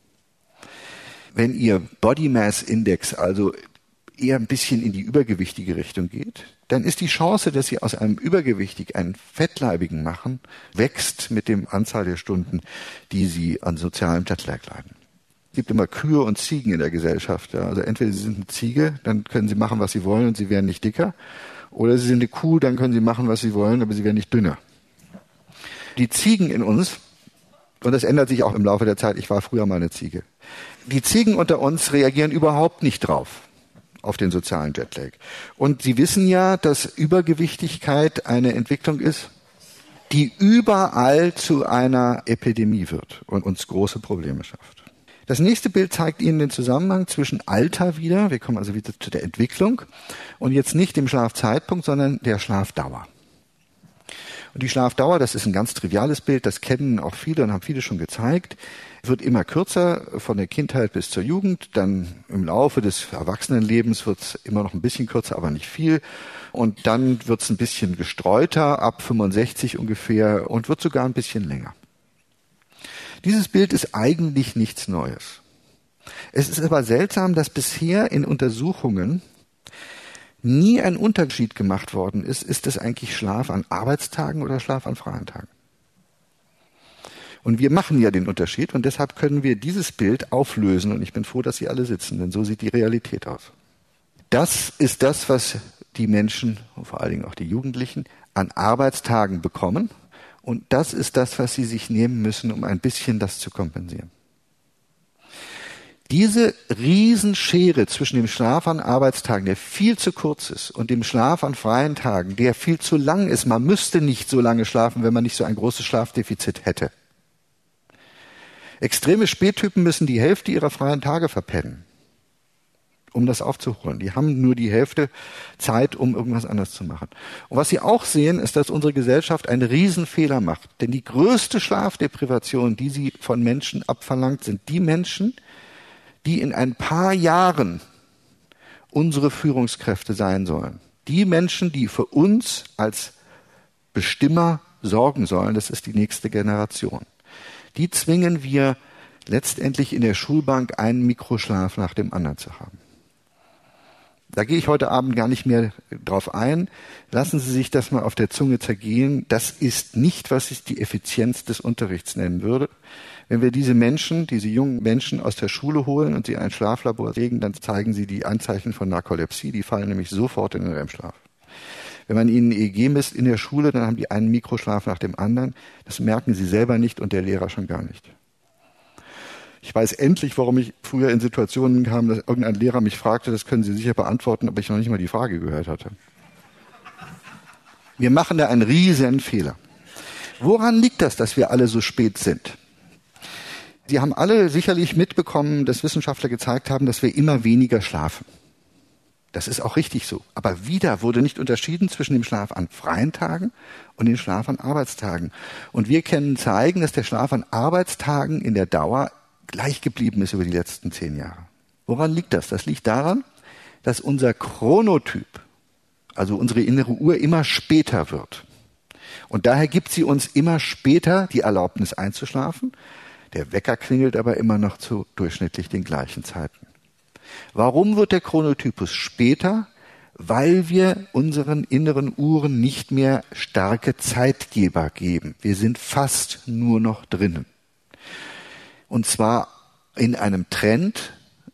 wenn ihr Body Mass Index also eher ein bisschen in die übergewichtige Richtung geht, dann ist die Chance, dass sie aus einem Übergewichtig einen Fettleibigen machen, wächst mit dem Anzahl der Stunden, die sie an sozialem Jetlag leiden. Es gibt immer Kühe und Ziegen in der Gesellschaft. Ja. Also entweder sie sind eine Ziege, dann können sie machen, was sie wollen und sie werden nicht dicker. Oder sie sind eine Kuh, dann können sie machen, was sie wollen, aber sie werden nicht dünner. Die Ziegen in uns, und das ändert sich auch im Laufe der Zeit, ich war früher mal eine Ziege, die Ziegen unter uns reagieren überhaupt nicht drauf, auf den sozialen Jetlag. Und Sie wissen ja, dass Übergewichtigkeit eine Entwicklung ist, die überall zu einer Epidemie wird und uns große Probleme schafft. Das nächste Bild zeigt Ihnen den Zusammenhang zwischen Alter wieder, wir kommen also wieder zu der Entwicklung, und jetzt nicht dem Schlafzeitpunkt, sondern der Schlafdauer. Und die Schlafdauer, das ist ein ganz triviales Bild, das kennen auch viele und haben viele schon gezeigt, wird immer kürzer von der Kindheit bis zur Jugend, dann im Laufe des Erwachsenenlebens wird es immer noch ein bisschen kürzer, aber nicht viel, und dann wird es ein bisschen gestreuter, ab fünfundsechzig ungefähr, und wird sogar ein bisschen länger. Dieses Bild ist eigentlich nichts Neues. Es ist aber seltsam, dass bisher in Untersuchungen nie ein Unterschied gemacht worden ist. Ist es eigentlich Schlaf an Arbeitstagen oder Schlaf an freien Tagen? Und wir machen ja den Unterschied und deshalb können wir dieses Bild auflösen und ich bin froh, dass Sie alle sitzen, denn so sieht die Realität aus. Das ist das, was die Menschen, und vor allen Dingen auch die Jugendlichen, an Arbeitstagen bekommen. Und das ist das, was sie sich nehmen müssen, um ein bisschen das zu kompensieren. Diese Riesenschere zwischen dem Schlaf an Arbeitstagen, der viel zu kurz ist, und dem Schlaf an freien Tagen, der viel zu lang ist. Man müsste nicht so lange schlafen, wenn man nicht so ein großes Schlafdefizit hätte. Extreme Spättypen müssen die Hälfte ihrer freien Tage verpennen, um das aufzuholen. Die haben nur die Hälfte Zeit, um irgendwas anderes zu machen. Und was Sie auch sehen, ist, dass unsere Gesellschaft einen Riesenfehler macht. Denn die größte Schlafdeprivation, die sie von Menschen abverlangt, sind die Menschen, die in ein paar Jahren unsere Führungskräfte sein sollen. Die Menschen, die für uns als Bestimmer sorgen sollen, das ist die nächste Generation. Die zwingen wir letztendlich in der Schulbank einen Mikroschlaf nach dem anderen zu haben. Da gehe ich heute Abend gar nicht mehr drauf ein. Lassen Sie sich das mal auf der Zunge zergehen. Das ist nicht, was ich die Effizienz des Unterrichts nennen würde. Wenn wir diese Menschen, diese jungen Menschen aus der Schule holen und sie in ein Schlaflabor legen, dann zeigen sie die Anzeichen von Narkolepsie. Die fallen nämlich sofort in den R E M-Schlaf. Wenn man ihnen E E G misst in der Schule, dann haben die einen Mikroschlaf nach dem anderen. Das merken sie selber nicht und der Lehrer schon gar nicht. Ich weiß endlich, warum ich früher in Situationen kam, dass irgendein Lehrer mich fragte, das können Sie sicher beantworten, aber ich noch nicht mal die Frage gehört hatte. Wir machen da einen riesen Fehler. Woran liegt das, dass wir alle so spät sind? Sie haben alle sicherlich mitbekommen, dass Wissenschaftler gezeigt haben, dass wir immer weniger schlafen. Das ist auch richtig so. Aber wieder wurde nicht unterschieden zwischen dem Schlaf an freien Tagen und dem Schlaf an Arbeitstagen. Und wir können zeigen, dass der Schlaf an Arbeitstagen in der Dauer gleich geblieben ist über die letzten zehn Jahre. Woran liegt das? Das liegt daran, dass unser Chronotyp, also unsere innere Uhr, immer später wird. Und daher gibt sie uns immer später die Erlaubnis einzuschlafen. Der Wecker klingelt aber immer noch zu durchschnittlich den gleichen Zeiten. Warum wird der Chronotypus später? Weil wir unseren inneren Uhren nicht mehr starke Zeitgeber geben. Wir sind fast nur noch drinnen. Und zwar in einem Trend,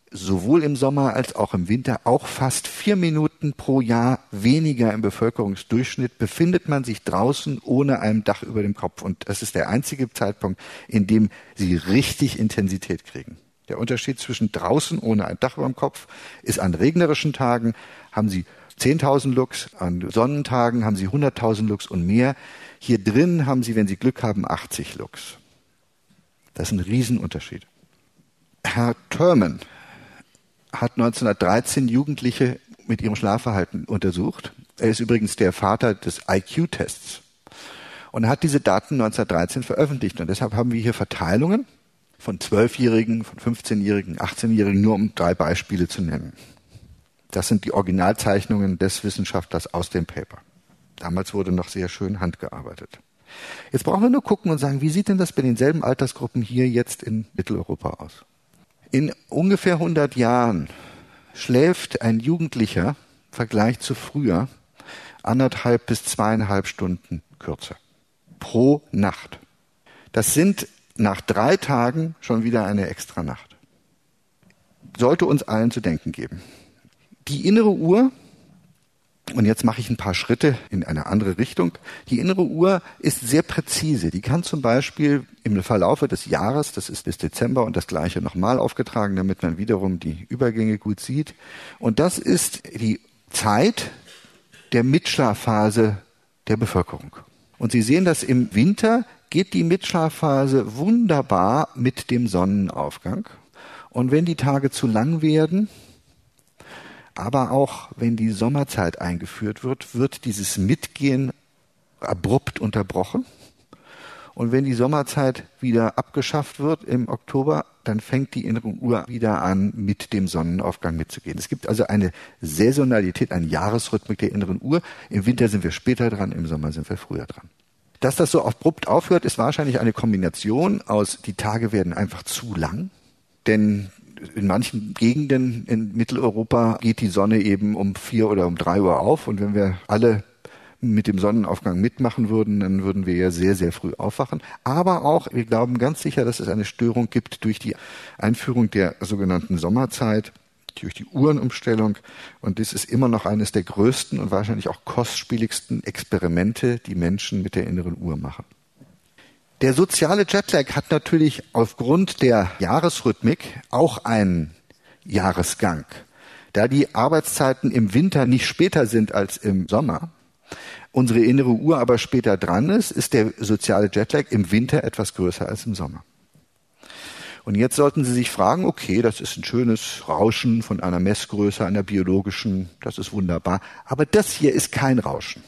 sowohl im Sommer als auch im Winter auch fast vier Minuten pro Jahr weniger im Bevölkerungsdurchschnitt befindet man sich draußen ohne ein Dach über dem Kopf. Und das ist der einzige Zeitpunkt, in dem sie richtig Intensität kriegen. Der Unterschied zwischen draußen ohne ein Dach über dem Kopf ist, an regnerischen Tagen haben sie zehntausend Lux, an Sonnentagen haben sie hunderttausend Lux und mehr. Hier drin haben sie, wenn sie Glück haben, achtzig Lux. Das ist ein Riesenunterschied. Herr Thurman hat neunzehnhundertdreizehn Jugendliche mit ihrem Schlafverhalten untersucht. Er ist übrigens der Vater des I Q-Tests. Und er hat diese Daten neunzehnhundertdreizehn veröffentlicht. Und deshalb haben wir hier Verteilungen von zwölfjährigen, von fünfzehnjährigen, achtzehnjährigen, nur um drei Beispiele zu nennen. Das sind die Originalzeichnungen des Wissenschaftlers aus dem Paper. Damals wurde noch sehr schön handgearbeitet. Jetzt brauchen wir nur gucken und sagen, wie sieht denn das bei denselben Altersgruppen hier jetzt in Mitteleuropa aus? In ungefähr hundert Jahren schläft ein Jugendlicher im Vergleich zu früher anderthalb bis zweieinhalb Stunden kürzer pro Nacht. Das sind nach drei Tagen schon wieder eine extra Nacht. Sollte uns allen zu denken geben. Die innere Uhr, und jetzt mache ich ein paar Schritte in eine andere Richtung. Die innere Uhr ist sehr präzise. Die kann zum Beispiel im Verlaufe des Jahres, das ist bis Dezember und das gleiche nochmal aufgetragen, damit man wiederum die Übergänge gut sieht. Und das ist die Zeit der Mittschlafphase der Bevölkerung. Und Sie sehen, dass im Winter geht die Mittschlafphase wunderbar mit dem Sonnenaufgang. Und wenn die Tage zu lang werden, aber auch wenn die Sommerzeit eingeführt wird, wird dieses Mitgehen abrupt unterbrochen. Und wenn die Sommerzeit wieder abgeschafft wird im Oktober, dann fängt die innere Uhr wieder an, mit dem Sonnenaufgang mitzugehen. Es gibt also eine Saisonalität, eine Jahresrhythmik der inneren Uhr. Im Winter sind wir später dran, im Sommer sind wir früher dran. Dass das so abrupt aufhört, ist wahrscheinlich eine Kombination aus, die Tage werden einfach zu lang, denn in manchen Gegenden in Mitteleuropa geht die Sonne eben um vier oder um drei Uhr auf. Und wenn wir alle mit dem Sonnenaufgang mitmachen würden, dann würden wir ja sehr, sehr früh aufwachen. Aber auch, wir glauben ganz sicher, dass es eine Störung gibt durch die Einführung der sogenannten Sommerzeit, durch die Uhrenumstellung. Und das ist immer noch eines der größten und wahrscheinlich auch kostspieligsten Experimente, die Menschen mit der inneren Uhr machen. Der soziale Jetlag hat natürlich aufgrund der Jahresrhythmik auch einen Jahresgang. Da die Arbeitszeiten im Winter nicht später sind als im Sommer, unsere innere Uhr aber später dran ist, ist der soziale Jetlag im Winter etwas größer als im Sommer. Und jetzt sollten Sie sich fragen, okay, das ist ein schönes Rauschen von einer Messgröße, einer biologischen, das ist wunderbar. Aber das hier ist kein Rauschen.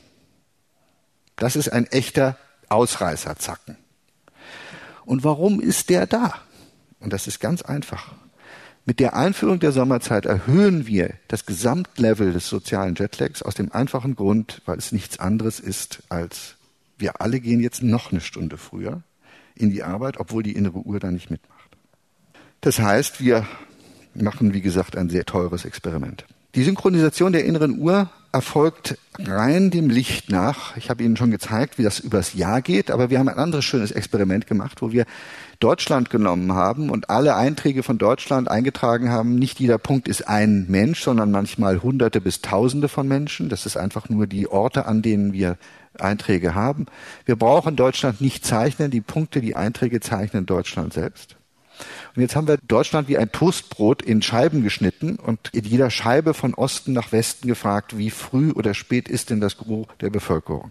Das ist ein echter Ausreißerzacken. Und warum ist der da? Und das ist ganz einfach. Mit der Einführung der Sommerzeit erhöhen wir das Gesamtlevel des sozialen Jetlags aus dem einfachen Grund, weil es nichts anderes ist, als wir alle gehen jetzt noch eine Stunde früher in die Arbeit, obwohl die innere Uhr da nicht mitmacht. Das heißt, wir machen, wie gesagt, ein sehr teures Experiment. Die Synchronisation der inneren Uhr erfolgt rein dem Licht nach. Ich habe Ihnen schon gezeigt, wie das übers Jahr geht, aber wir haben ein anderes schönes Experiment gemacht, wo wir Deutschland genommen haben und alle Einträge von Deutschland eingetragen haben. Nicht jeder Punkt ist ein Mensch, sondern manchmal Hunderte bis Tausende von Menschen. Das ist einfach nur die Orte, an denen wir Einträge haben. Wir brauchen Deutschland nicht zeichnen. Die Punkte, die Einträge zeichnen Deutschland selbst. Und jetzt haben wir Deutschland wie ein Toastbrot in Scheiben geschnitten und in jeder Scheibe von Osten nach Westen gefragt, wie früh oder spät ist denn das Gros der Bevölkerung.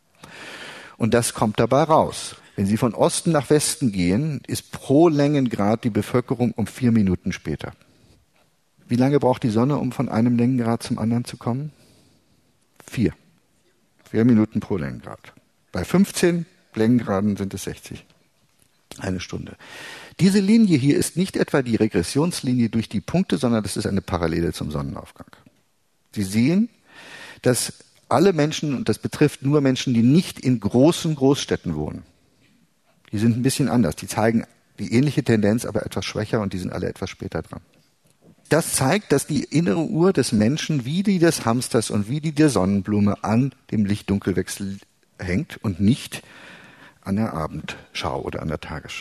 Und das kommt dabei raus. Wenn Sie von Osten nach Westen gehen, ist pro Längengrad die Bevölkerung um vier Minuten später. Wie lange braucht die Sonne, um von einem Längengrad zum anderen zu kommen? Vier. Vier Minuten pro Längengrad. Bei fünfzehn Längengraden sind es sechzig. Eine Stunde. Diese Linie hier ist nicht etwa die Regressionslinie durch die Punkte, sondern das ist eine Parallele zum Sonnenaufgang. Sie sehen, dass alle Menschen, und das betrifft nur Menschen, die nicht in großen Großstädten wohnen, die sind ein bisschen anders. Die zeigen die ähnliche Tendenz, aber etwas schwächer und die sind alle etwas später dran. Das zeigt, dass die innere Uhr des Menschen wie die des Hamsters und wie die der Sonnenblume an dem Licht-Dunkelwechsel hängt und nicht an der Abendschau oder an der Tagesschau.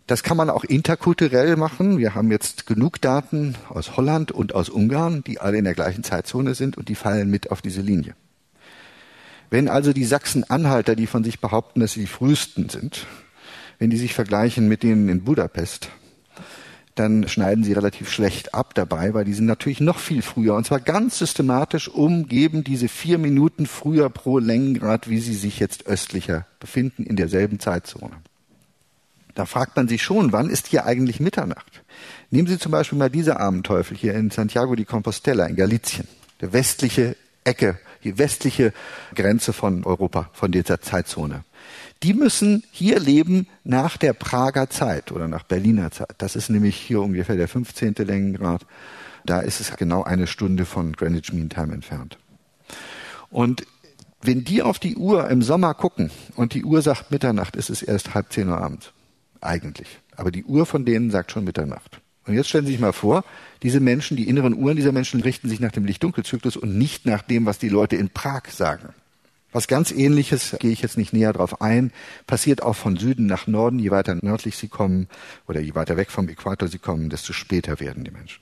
Das kann man auch interkulturell machen. Wir haben jetzt genug Daten aus Holland und aus Ungarn, die alle in der gleichen Zeitzone sind und die fallen mit auf diese Linie. Wenn also die Sachsen-Anhalter, die von sich behaupten, dass sie die frühesten sind, wenn die sich vergleichen mit denen in Budapest, dann schneiden sie relativ schlecht ab dabei, weil die sind natürlich noch viel früher und zwar ganz systematisch umgeben diese vier Minuten früher pro Längengrad, wie sie sich jetzt östlicher befinden in derselben Zeitzone. Da fragt man sich schon, wann ist hier eigentlich Mitternacht? Nehmen Sie zum Beispiel mal diese armen Teufel hier in Santiago de Compostela in Galicien, der westliche Ecke, die westliche Grenze von Europa, von dieser Zeitzone. Die müssen hier leben nach der Prager Zeit oder nach Berliner Zeit. Das ist nämlich hier ungefähr der fünfzehnte Längengrad. Da ist es genau eine Stunde von Greenwich Mean Time entfernt. Und wenn die auf die Uhr im Sommer gucken und die Uhr sagt Mitternacht, ist es erst halb zehn Uhr abends. Eigentlich. Aber die Uhr von denen sagt schon Mitternacht. Und jetzt stellen Sie sich mal vor, diese Menschen, die inneren Uhren dieser Menschen richten sich nach dem Licht-Dunkel-Zyklus und nicht nach dem, was die Leute in Prag sagen. Was ganz Ähnliches, gehe ich jetzt nicht näher drauf ein, passiert auch von Süden nach Norden. Je weiter nördlich sie kommen oder je weiter weg vom Äquator sie kommen, desto später werden die Menschen.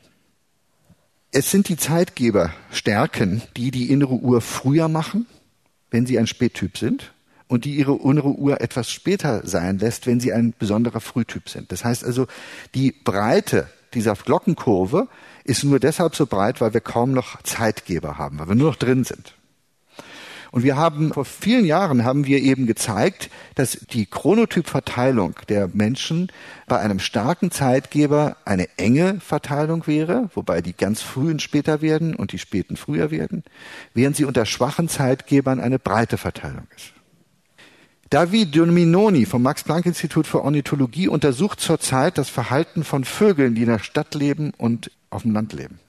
Es sind die Zeitgeberstärken, die die innere Uhr früher machen, wenn sie ein Spättyp sind, und die ihre innere Uhr etwas später sein lässt, wenn sie ein besonderer Frühtyp sind. Das heißt also, die Breite dieser Glockenkurve ist nur deshalb so breit, weil wir kaum noch Zeitgeber haben, weil wir nur noch drin sind. Und wir haben, vor vielen Jahren haben wir eben gezeigt, dass die Chronotypverteilung der Menschen bei einem starken Zeitgeber eine enge Verteilung wäre, wobei die ganz frühen später werden und die späten früher werden, während sie unter schwachen Zeitgebern eine breite Verteilung ist. David Dominoni vom Max-Planck-Institut für Ornithologie untersucht zurzeit das Verhalten von Vögeln, die in der Stadt leben und auf dem Land leben.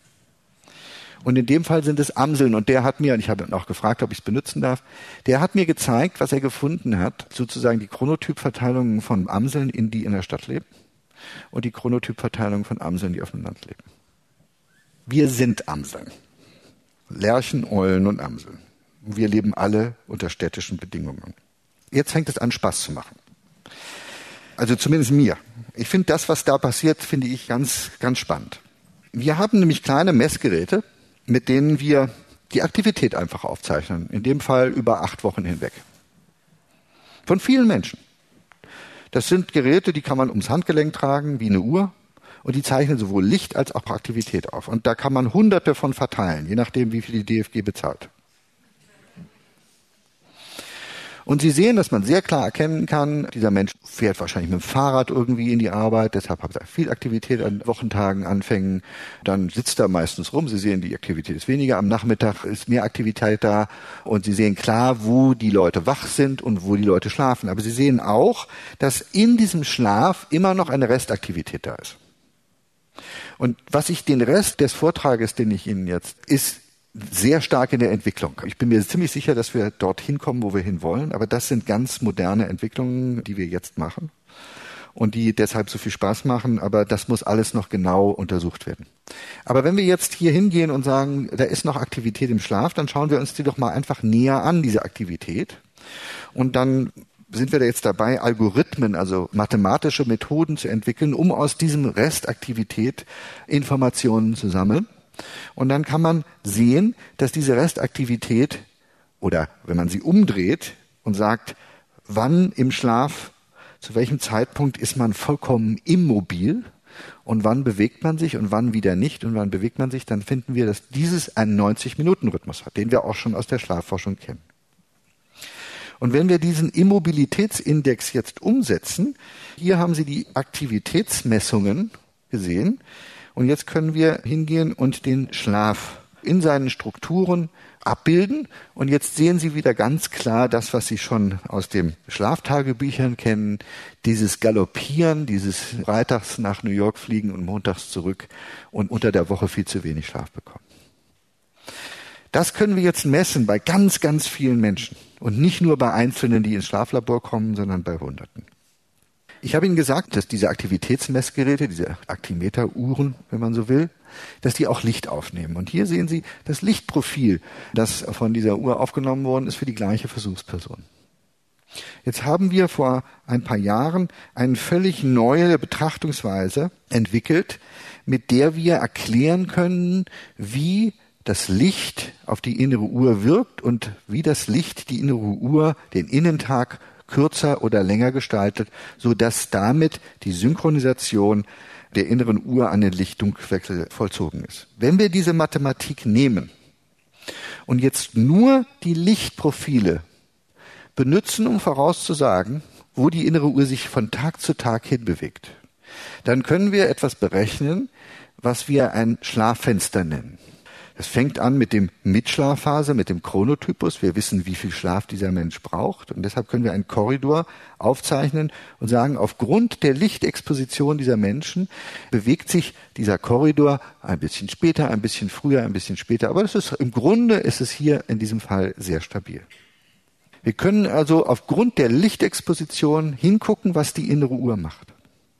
Und in dem Fall sind es Amseln. Und der hat mir, und ich habe ihn auch gefragt, ob ich es benutzen darf, der hat mir gezeigt, was er gefunden hat, sozusagen die Chronotypverteilungen von Amseln, in die in der Stadt leben, und die Chronotypverteilung von Amseln, die auf dem Land leben. Wir sind Amseln. Lerchen, Eulen und Amseln. Wir leben alle unter städtischen Bedingungen. Jetzt fängt es an, Spaß zu machen. Also zumindest mir. Ich finde das, was da passiert, finde ich ganz, ganz spannend. Wir haben nämlich kleine Messgeräte, mit denen wir die Aktivität einfach aufzeichnen. In dem Fall über acht Wochen hinweg. Von vielen Menschen. Das sind Geräte, die kann man ums Handgelenk tragen, wie eine Uhr. Und die zeichnen sowohl Licht als auch Aktivität auf. Und da kann man hunderte von verteilen, je nachdem, wie viel die D F G bezahlt. Und Sie sehen, dass man sehr klar erkennen kann, dieser Mensch fährt wahrscheinlich mit dem Fahrrad irgendwie in die Arbeit, deshalb hat er viel Aktivität an Wochentagen, Anfängen. Dann sitzt er meistens rum, Sie sehen, die Aktivität ist weniger, am Nachmittag ist mehr Aktivität da und Sie sehen klar, wo die Leute wach sind und wo die Leute schlafen. Aber Sie sehen auch, dass in diesem Schlaf immer noch eine Restaktivität da ist. Und was ich den Rest des Vortrages, den ich Ihnen jetzt, ist sehr stark in der Entwicklung. Ich bin mir ziemlich sicher, dass wir dorthin kommen, wo wir hinwollen, aber das sind ganz moderne Entwicklungen, die wir jetzt machen und die deshalb so viel Spaß machen, aber das muss alles noch genau untersucht werden. Aber wenn wir jetzt hier hingehen und sagen, da ist noch Aktivität im Schlaf, dann schauen wir uns die doch mal einfach näher an, diese Aktivität. Und dann sind wir da jetzt dabei, Algorithmen, also mathematische Methoden zu entwickeln, um aus diesem Restaktivität Informationen zu sammeln. Und dann kann man sehen, dass diese Restaktivität, oder wenn man sie umdreht und sagt, wann im Schlaf, zu welchem Zeitpunkt ist man vollkommen immobil und wann bewegt man sich und wann wieder nicht und wann bewegt man sich, dann finden wir, dass dieses einen neunzig-Minuten-Rhythmus hat, den wir auch schon aus der Schlafforschung kennen. Und wenn wir diesen Immobilitätsindex jetzt umsetzen, hier haben Sie die Aktivitätsmessungen gesehen, und jetzt können wir hingehen und den Schlaf in seinen Strukturen abbilden. Und jetzt sehen Sie wieder ganz klar das, was Sie schon aus den Schlaftagebüchern kennen. Dieses Galoppieren, dieses freitags nach New York fliegen und montags zurück und unter der Woche viel zu wenig Schlaf bekommen. Das können wir jetzt messen bei ganz, ganz vielen Menschen. Und nicht nur bei Einzelnen, die ins Schlaflabor kommen, sondern bei Hunderten. Ich habe Ihnen gesagt, dass diese Aktivitätsmessgeräte, diese Aktimeteruhren, wenn man so will, dass die auch Licht aufnehmen. Und hier sehen Sie das Lichtprofil, das von dieser Uhr aufgenommen worden ist für die gleiche Versuchsperson. Jetzt haben wir vor ein paar Jahren eine völlig neue Betrachtungsweise entwickelt, mit der wir erklären können, wie das Licht auf die innere Uhr wirkt und wie das Licht die innere Uhr, den Innentag, kürzer oder länger gestaltet, sodass damit die Synchronisation der inneren Uhr an den Licht-Dunkelwechsel vollzogen ist. Wenn wir diese Mathematik nehmen und jetzt nur die Lichtprofile benutzen, um vorauszusagen, wo die innere Uhr sich von Tag zu Tag hin bewegt, dann können wir etwas berechnen, was wir ein Schlaffenster nennen. Es fängt an mit dem Mitschlafphase, mit dem Chronotypus. Wir wissen, wie viel Schlaf dieser Mensch braucht. Und deshalb können wir einen Korridor aufzeichnen und sagen, aufgrund der Lichtexposition dieser Menschen bewegt sich dieser Korridor ein bisschen später, ein bisschen früher, ein bisschen später. Aber das ist, im Grunde ist es hier in diesem Fall sehr stabil. Wir können also aufgrund der Lichtexposition hingucken, was die innere Uhr macht.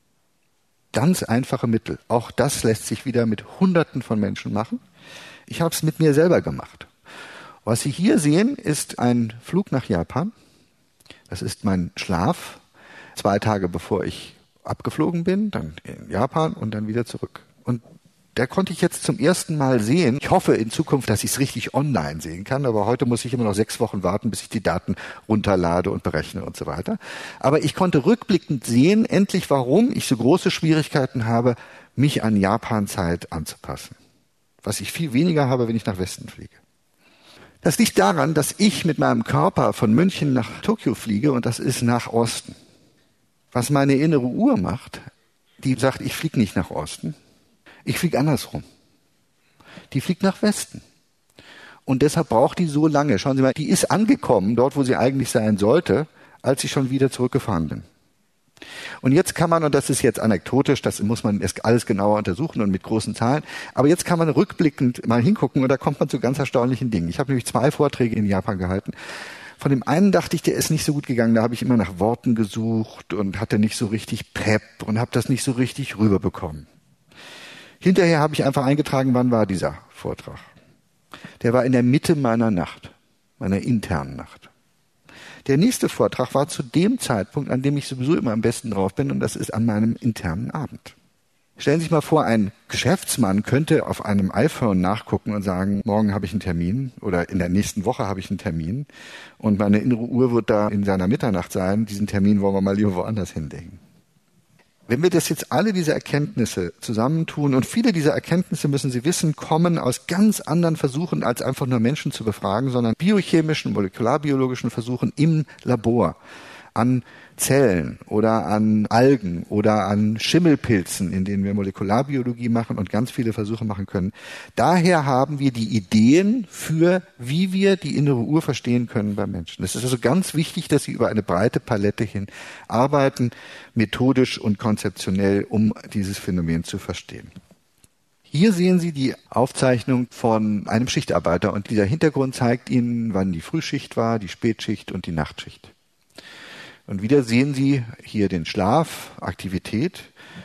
Ganz einfache Mittel. Auch das lässt sich wieder mit Hunderten von Menschen machen. Ich habe es mit mir selber gemacht. Was Sie hier sehen, ist ein Flug nach Japan. Das ist mein Schlaf, zwei Tage bevor ich abgeflogen bin, dann in Japan und dann wieder zurück. Und da konnte ich jetzt zum ersten Mal sehen. Ich hoffe in Zukunft, dass ich es richtig online sehen kann, aber heute muss ich immer noch sechs Wochen warten, bis ich die Daten runterlade und berechne und so weiter. Aber ich konnte rückblickend sehen, endlich, warum ich so große Schwierigkeiten habe, mich an Japan-Zeit anzupassen. Was ich viel weniger habe, wenn ich nach Westen fliege. Das liegt daran, dass ich mit meinem Körper von München nach Tokio fliege und das ist nach Osten. Was meine innere Uhr macht, die sagt, ich fliege nicht nach Osten, ich fliege andersrum. Die fliegt nach Westen. Und deshalb braucht die so lange. Schauen Sie mal, die ist angekommen, dort wo sie eigentlich sein sollte, als ich schon wieder zurückgefahren bin. Und jetzt kann man, und das ist jetzt anekdotisch, das muss man erst alles genauer untersuchen und mit großen Zahlen, aber jetzt kann man rückblickend mal hingucken und da kommt man zu ganz erstaunlichen Dingen. Ich habe nämlich zwei Vorträge in Japan gehalten. Von dem einen dachte ich, der ist nicht so gut gegangen, da habe ich immer nach Worten gesucht und hatte nicht so richtig Pep und habe das nicht so richtig rüberbekommen. Hinterher habe ich einfach eingetragen, wann war dieser Vortrag. Der war in der Mitte meiner Nacht, meiner internen Nacht. Der nächste Vortrag war zu dem Zeitpunkt, an dem ich sowieso immer am besten drauf bin, und das ist an meinem internen Abend. Stellen Sie sich mal vor, ein Geschäftsmann könnte auf einem iPhone nachgucken und sagen, morgen habe ich einen Termin oder in der nächsten Woche habe ich einen Termin und meine innere Uhr wird da in seiner Mitternacht sein, diesen Termin wollen wir mal lieber woanders hinlegen. Wenn wir das jetzt alle diese Erkenntnisse zusammentun, und viele dieser Erkenntnisse, müssen Sie wissen, kommen aus ganz anderen Versuchen, als einfach nur Menschen zu befragen, sondern biochemischen, molekularbiologischen Versuchen im Labor an Zellen oder an Algen oder an Schimmelpilzen, in denen wir Molekularbiologie machen und ganz viele Versuche machen können. Daher haben wir die Ideen für, wie wir die innere Uhr verstehen können beim Menschen. Es ist also ganz wichtig, dass Sie über eine breite Palette hin arbeiten, methodisch und konzeptionell, um dieses Phänomen zu verstehen. Hier sehen Sie die Aufzeichnung von einem Schichtarbeiter und dieser Hintergrund zeigt Ihnen, wann die Frühschicht war, die Spätschicht und die Nachtschicht. Und wieder sehen Sie hier den Schlaf, Aktivität.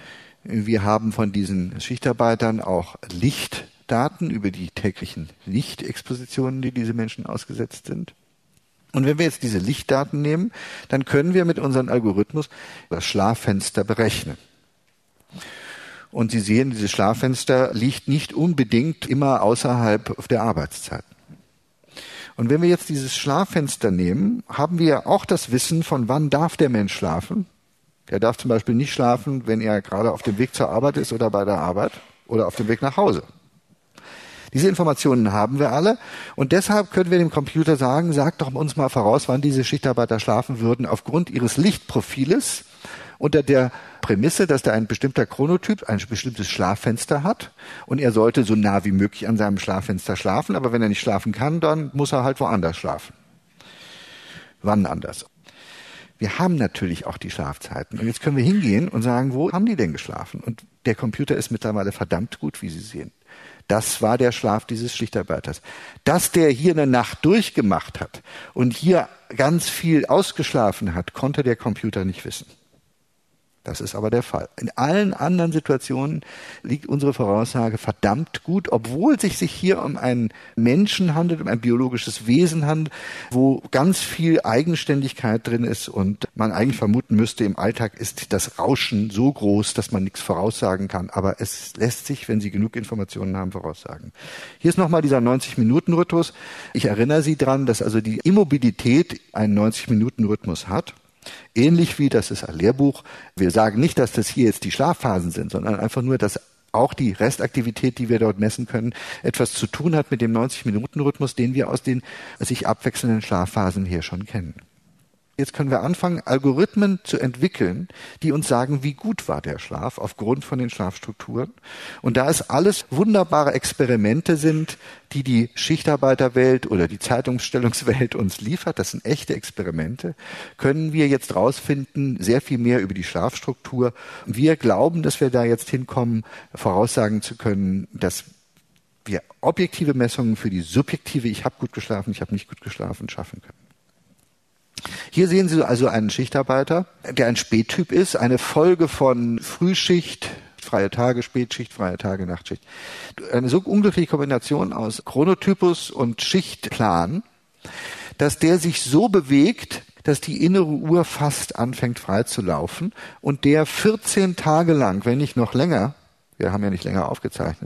Wir haben von diesen Schichtarbeitern auch Lichtdaten über die täglichen Lichtexpositionen, die diese Menschen ausgesetzt sind. Und wenn wir jetzt diese Lichtdaten nehmen, dann können wir mit unserem Algorithmus das Schlaffenster berechnen. Und Sie sehen, dieses Schlaffenster liegt nicht unbedingt immer außerhalb der Arbeitszeit. Und wenn wir jetzt dieses Schlaffenster nehmen, haben wir auch das Wissen, von wann darf der Mensch schlafen. Der darf zum Beispiel nicht schlafen, wenn er gerade auf dem Weg zur Arbeit ist oder bei der Arbeit oder auf dem Weg nach Hause. Diese Informationen haben wir alle und deshalb können wir dem Computer sagen, sag doch uns mal voraus, wann diese Schichtarbeiter schlafen würden, aufgrund ihres Lichtprofiles unter der Prämisse, dass da ein bestimmter Chronotyp ein bestimmtes Schlaffenster hat und er sollte so nah wie möglich an seinem Schlaffenster schlafen, aber wenn er nicht schlafen kann, dann muss er halt woanders schlafen. Wann anders? Wir haben natürlich auch die Schlafzeiten und jetzt können wir hingehen und sagen, wo haben die denn geschlafen? Und der Computer ist mittlerweile verdammt gut, wie Sie sehen. Das war der Schlaf dieses Schichtarbeiters. Dass der hier eine Nacht durchgemacht hat und hier ganz viel ausgeschlafen hat, konnte der Computer nicht wissen. Das ist aber der Fall. In allen anderen Situationen liegt unsere Voraussage verdammt gut, obwohl sich sich hier um einen Menschen handelt, um ein biologisches Wesen handelt, wo ganz viel Eigenständigkeit drin ist und man eigentlich vermuten müsste, im Alltag ist das Rauschen so groß, dass man nichts voraussagen kann. Aber es lässt sich, wenn Sie genug Informationen haben, voraussagen. Hier ist nochmal dieser neunzig-Minuten-Rhythmus. Ich erinnere Sie dran, dass also die Immobilität einen neunzig-Minuten-Rhythmus hat. Ähnlich wie, das ist ein Lehrbuch, wir sagen nicht, dass das hier jetzt die Schlafphasen sind, sondern einfach nur, dass auch die Restaktivität, die wir dort messen können, etwas zu tun hat mit dem neunzig-Minuten-Rhythmus, den wir aus den sich abwechselnden Schlafphasen hier schon kennen. Jetzt können wir anfangen, Algorithmen zu entwickeln, die uns sagen, wie gut war der Schlaf aufgrund von den Schlafstrukturen. Und da es alles wunderbare Experimente sind, die die Schichtarbeiterwelt oder die Zeitumstellungswelt uns liefert, das sind echte Experimente, können wir jetzt rausfinden, sehr viel mehr über die Schlafstruktur. Wir glauben, dass wir da jetzt hinkommen, voraussagen zu können, dass wir objektive Messungen für die subjektive, ich habe gut geschlafen, ich habe nicht gut geschlafen, schaffen können. Hier sehen Sie also einen Schichtarbeiter, der ein Spättyp ist, eine Folge von Frühschicht, freie Tage, Spätschicht, freie Tage, Nachtschicht. Eine so unglückliche Kombination aus Chronotypus und Schichtplan, dass der sich so bewegt, dass die innere Uhr fast anfängt frei zu laufen und der vierzehn Tage lang, wenn nicht noch länger, wir haben ja nicht länger aufgezeichnet,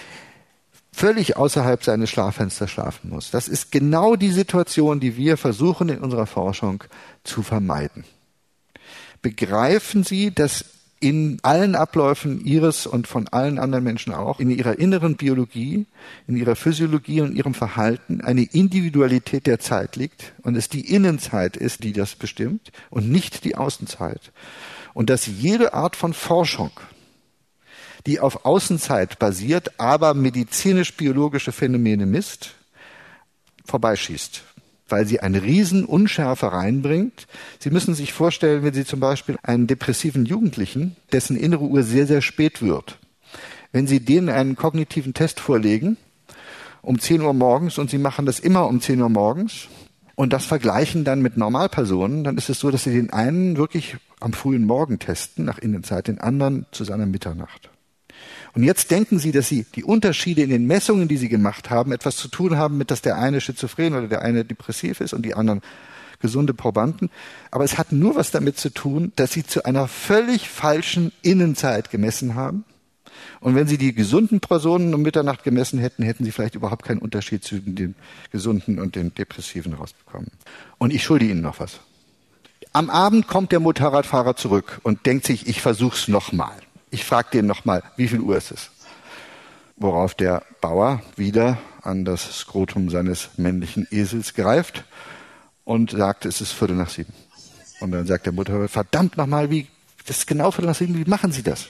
völlig außerhalb seines Schlaffensters schlafen muss. Das ist genau die Situation, die wir versuchen in unserer Forschung zu vermeiden. Begreifen Sie, dass in allen Abläufen Ihres und von allen anderen Menschen auch, in ihrer inneren Biologie, in ihrer Physiologie und ihrem Verhalten eine Individualität der Zeit liegt und es die Innenzeit ist, die das bestimmt und nicht die Außenzeit. Und dass jede Art von Forschung, die auf Außenzeit basiert, aber medizinisch-biologische Phänomene misst, vorbeischießt, weil sie eine riesen Unschärfe reinbringt. Sie müssen sich vorstellen, wenn Sie zum Beispiel einen depressiven Jugendlichen, dessen innere Uhr sehr, sehr spät wird, wenn Sie denen einen kognitiven Test vorlegen, um zehn Uhr morgens, und Sie machen das immer um zehn Uhr morgens, und das vergleichen dann mit Normalpersonen, dann ist es so, dass Sie den einen wirklich am frühen Morgen testen, nach Innenzeit, den anderen zu seiner Mitternacht. Und jetzt denken Sie, dass Sie die Unterschiede in den Messungen, die Sie gemacht haben, etwas zu tun haben mit, dass der eine schizophren oder der eine depressiv ist und die anderen gesunde Probanden. Aber es hat nur was damit zu tun, dass Sie zu einer völlig falschen Innenzeit gemessen haben. Und wenn Sie die gesunden Personen um Mitternacht gemessen hätten, hätten Sie vielleicht überhaupt keinen Unterschied zwischen den Gesunden und den Depressiven rausbekommen. Und ich schulde Ihnen noch was. Am Abend kommt der Motorradfahrer zurück und denkt sich, ich versuch's nochmal. Ich frage den nochmal, wie viel Uhr ist es? Worauf der Bauer wieder an das Skrotum seines männlichen Esels greift und sagt, es ist Viertel nach sieben. Und dann sagt der Motorradfahrer, verdammt nochmal, wie, das ist genau Viertel nach sieben, wie machen Sie das?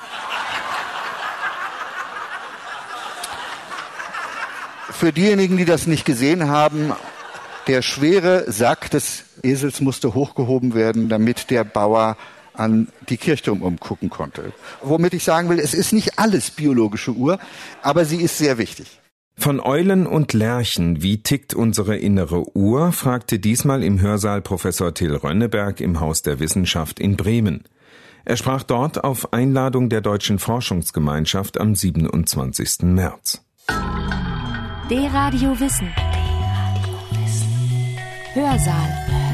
Für diejenigen, die das nicht gesehen haben, der schwere Sack des Esels musste hochgehoben werden, damit der Bauer an die Kirchturm umgucken konnte. Womit ich sagen will, es ist nicht alles biologische Uhr, aber sie ist sehr wichtig. Von Eulen und Lerchen, wie tickt unsere innere Uhr, fragte diesmal im Hörsaal Professor Till Rönneberg im Haus der Wissenschaft in Bremen. Er sprach dort auf Einladung der Deutschen Forschungsgemeinschaft am siebenundzwanzigsten März. D-Radio Wissen. D-Radio Wissen. Hörsaal.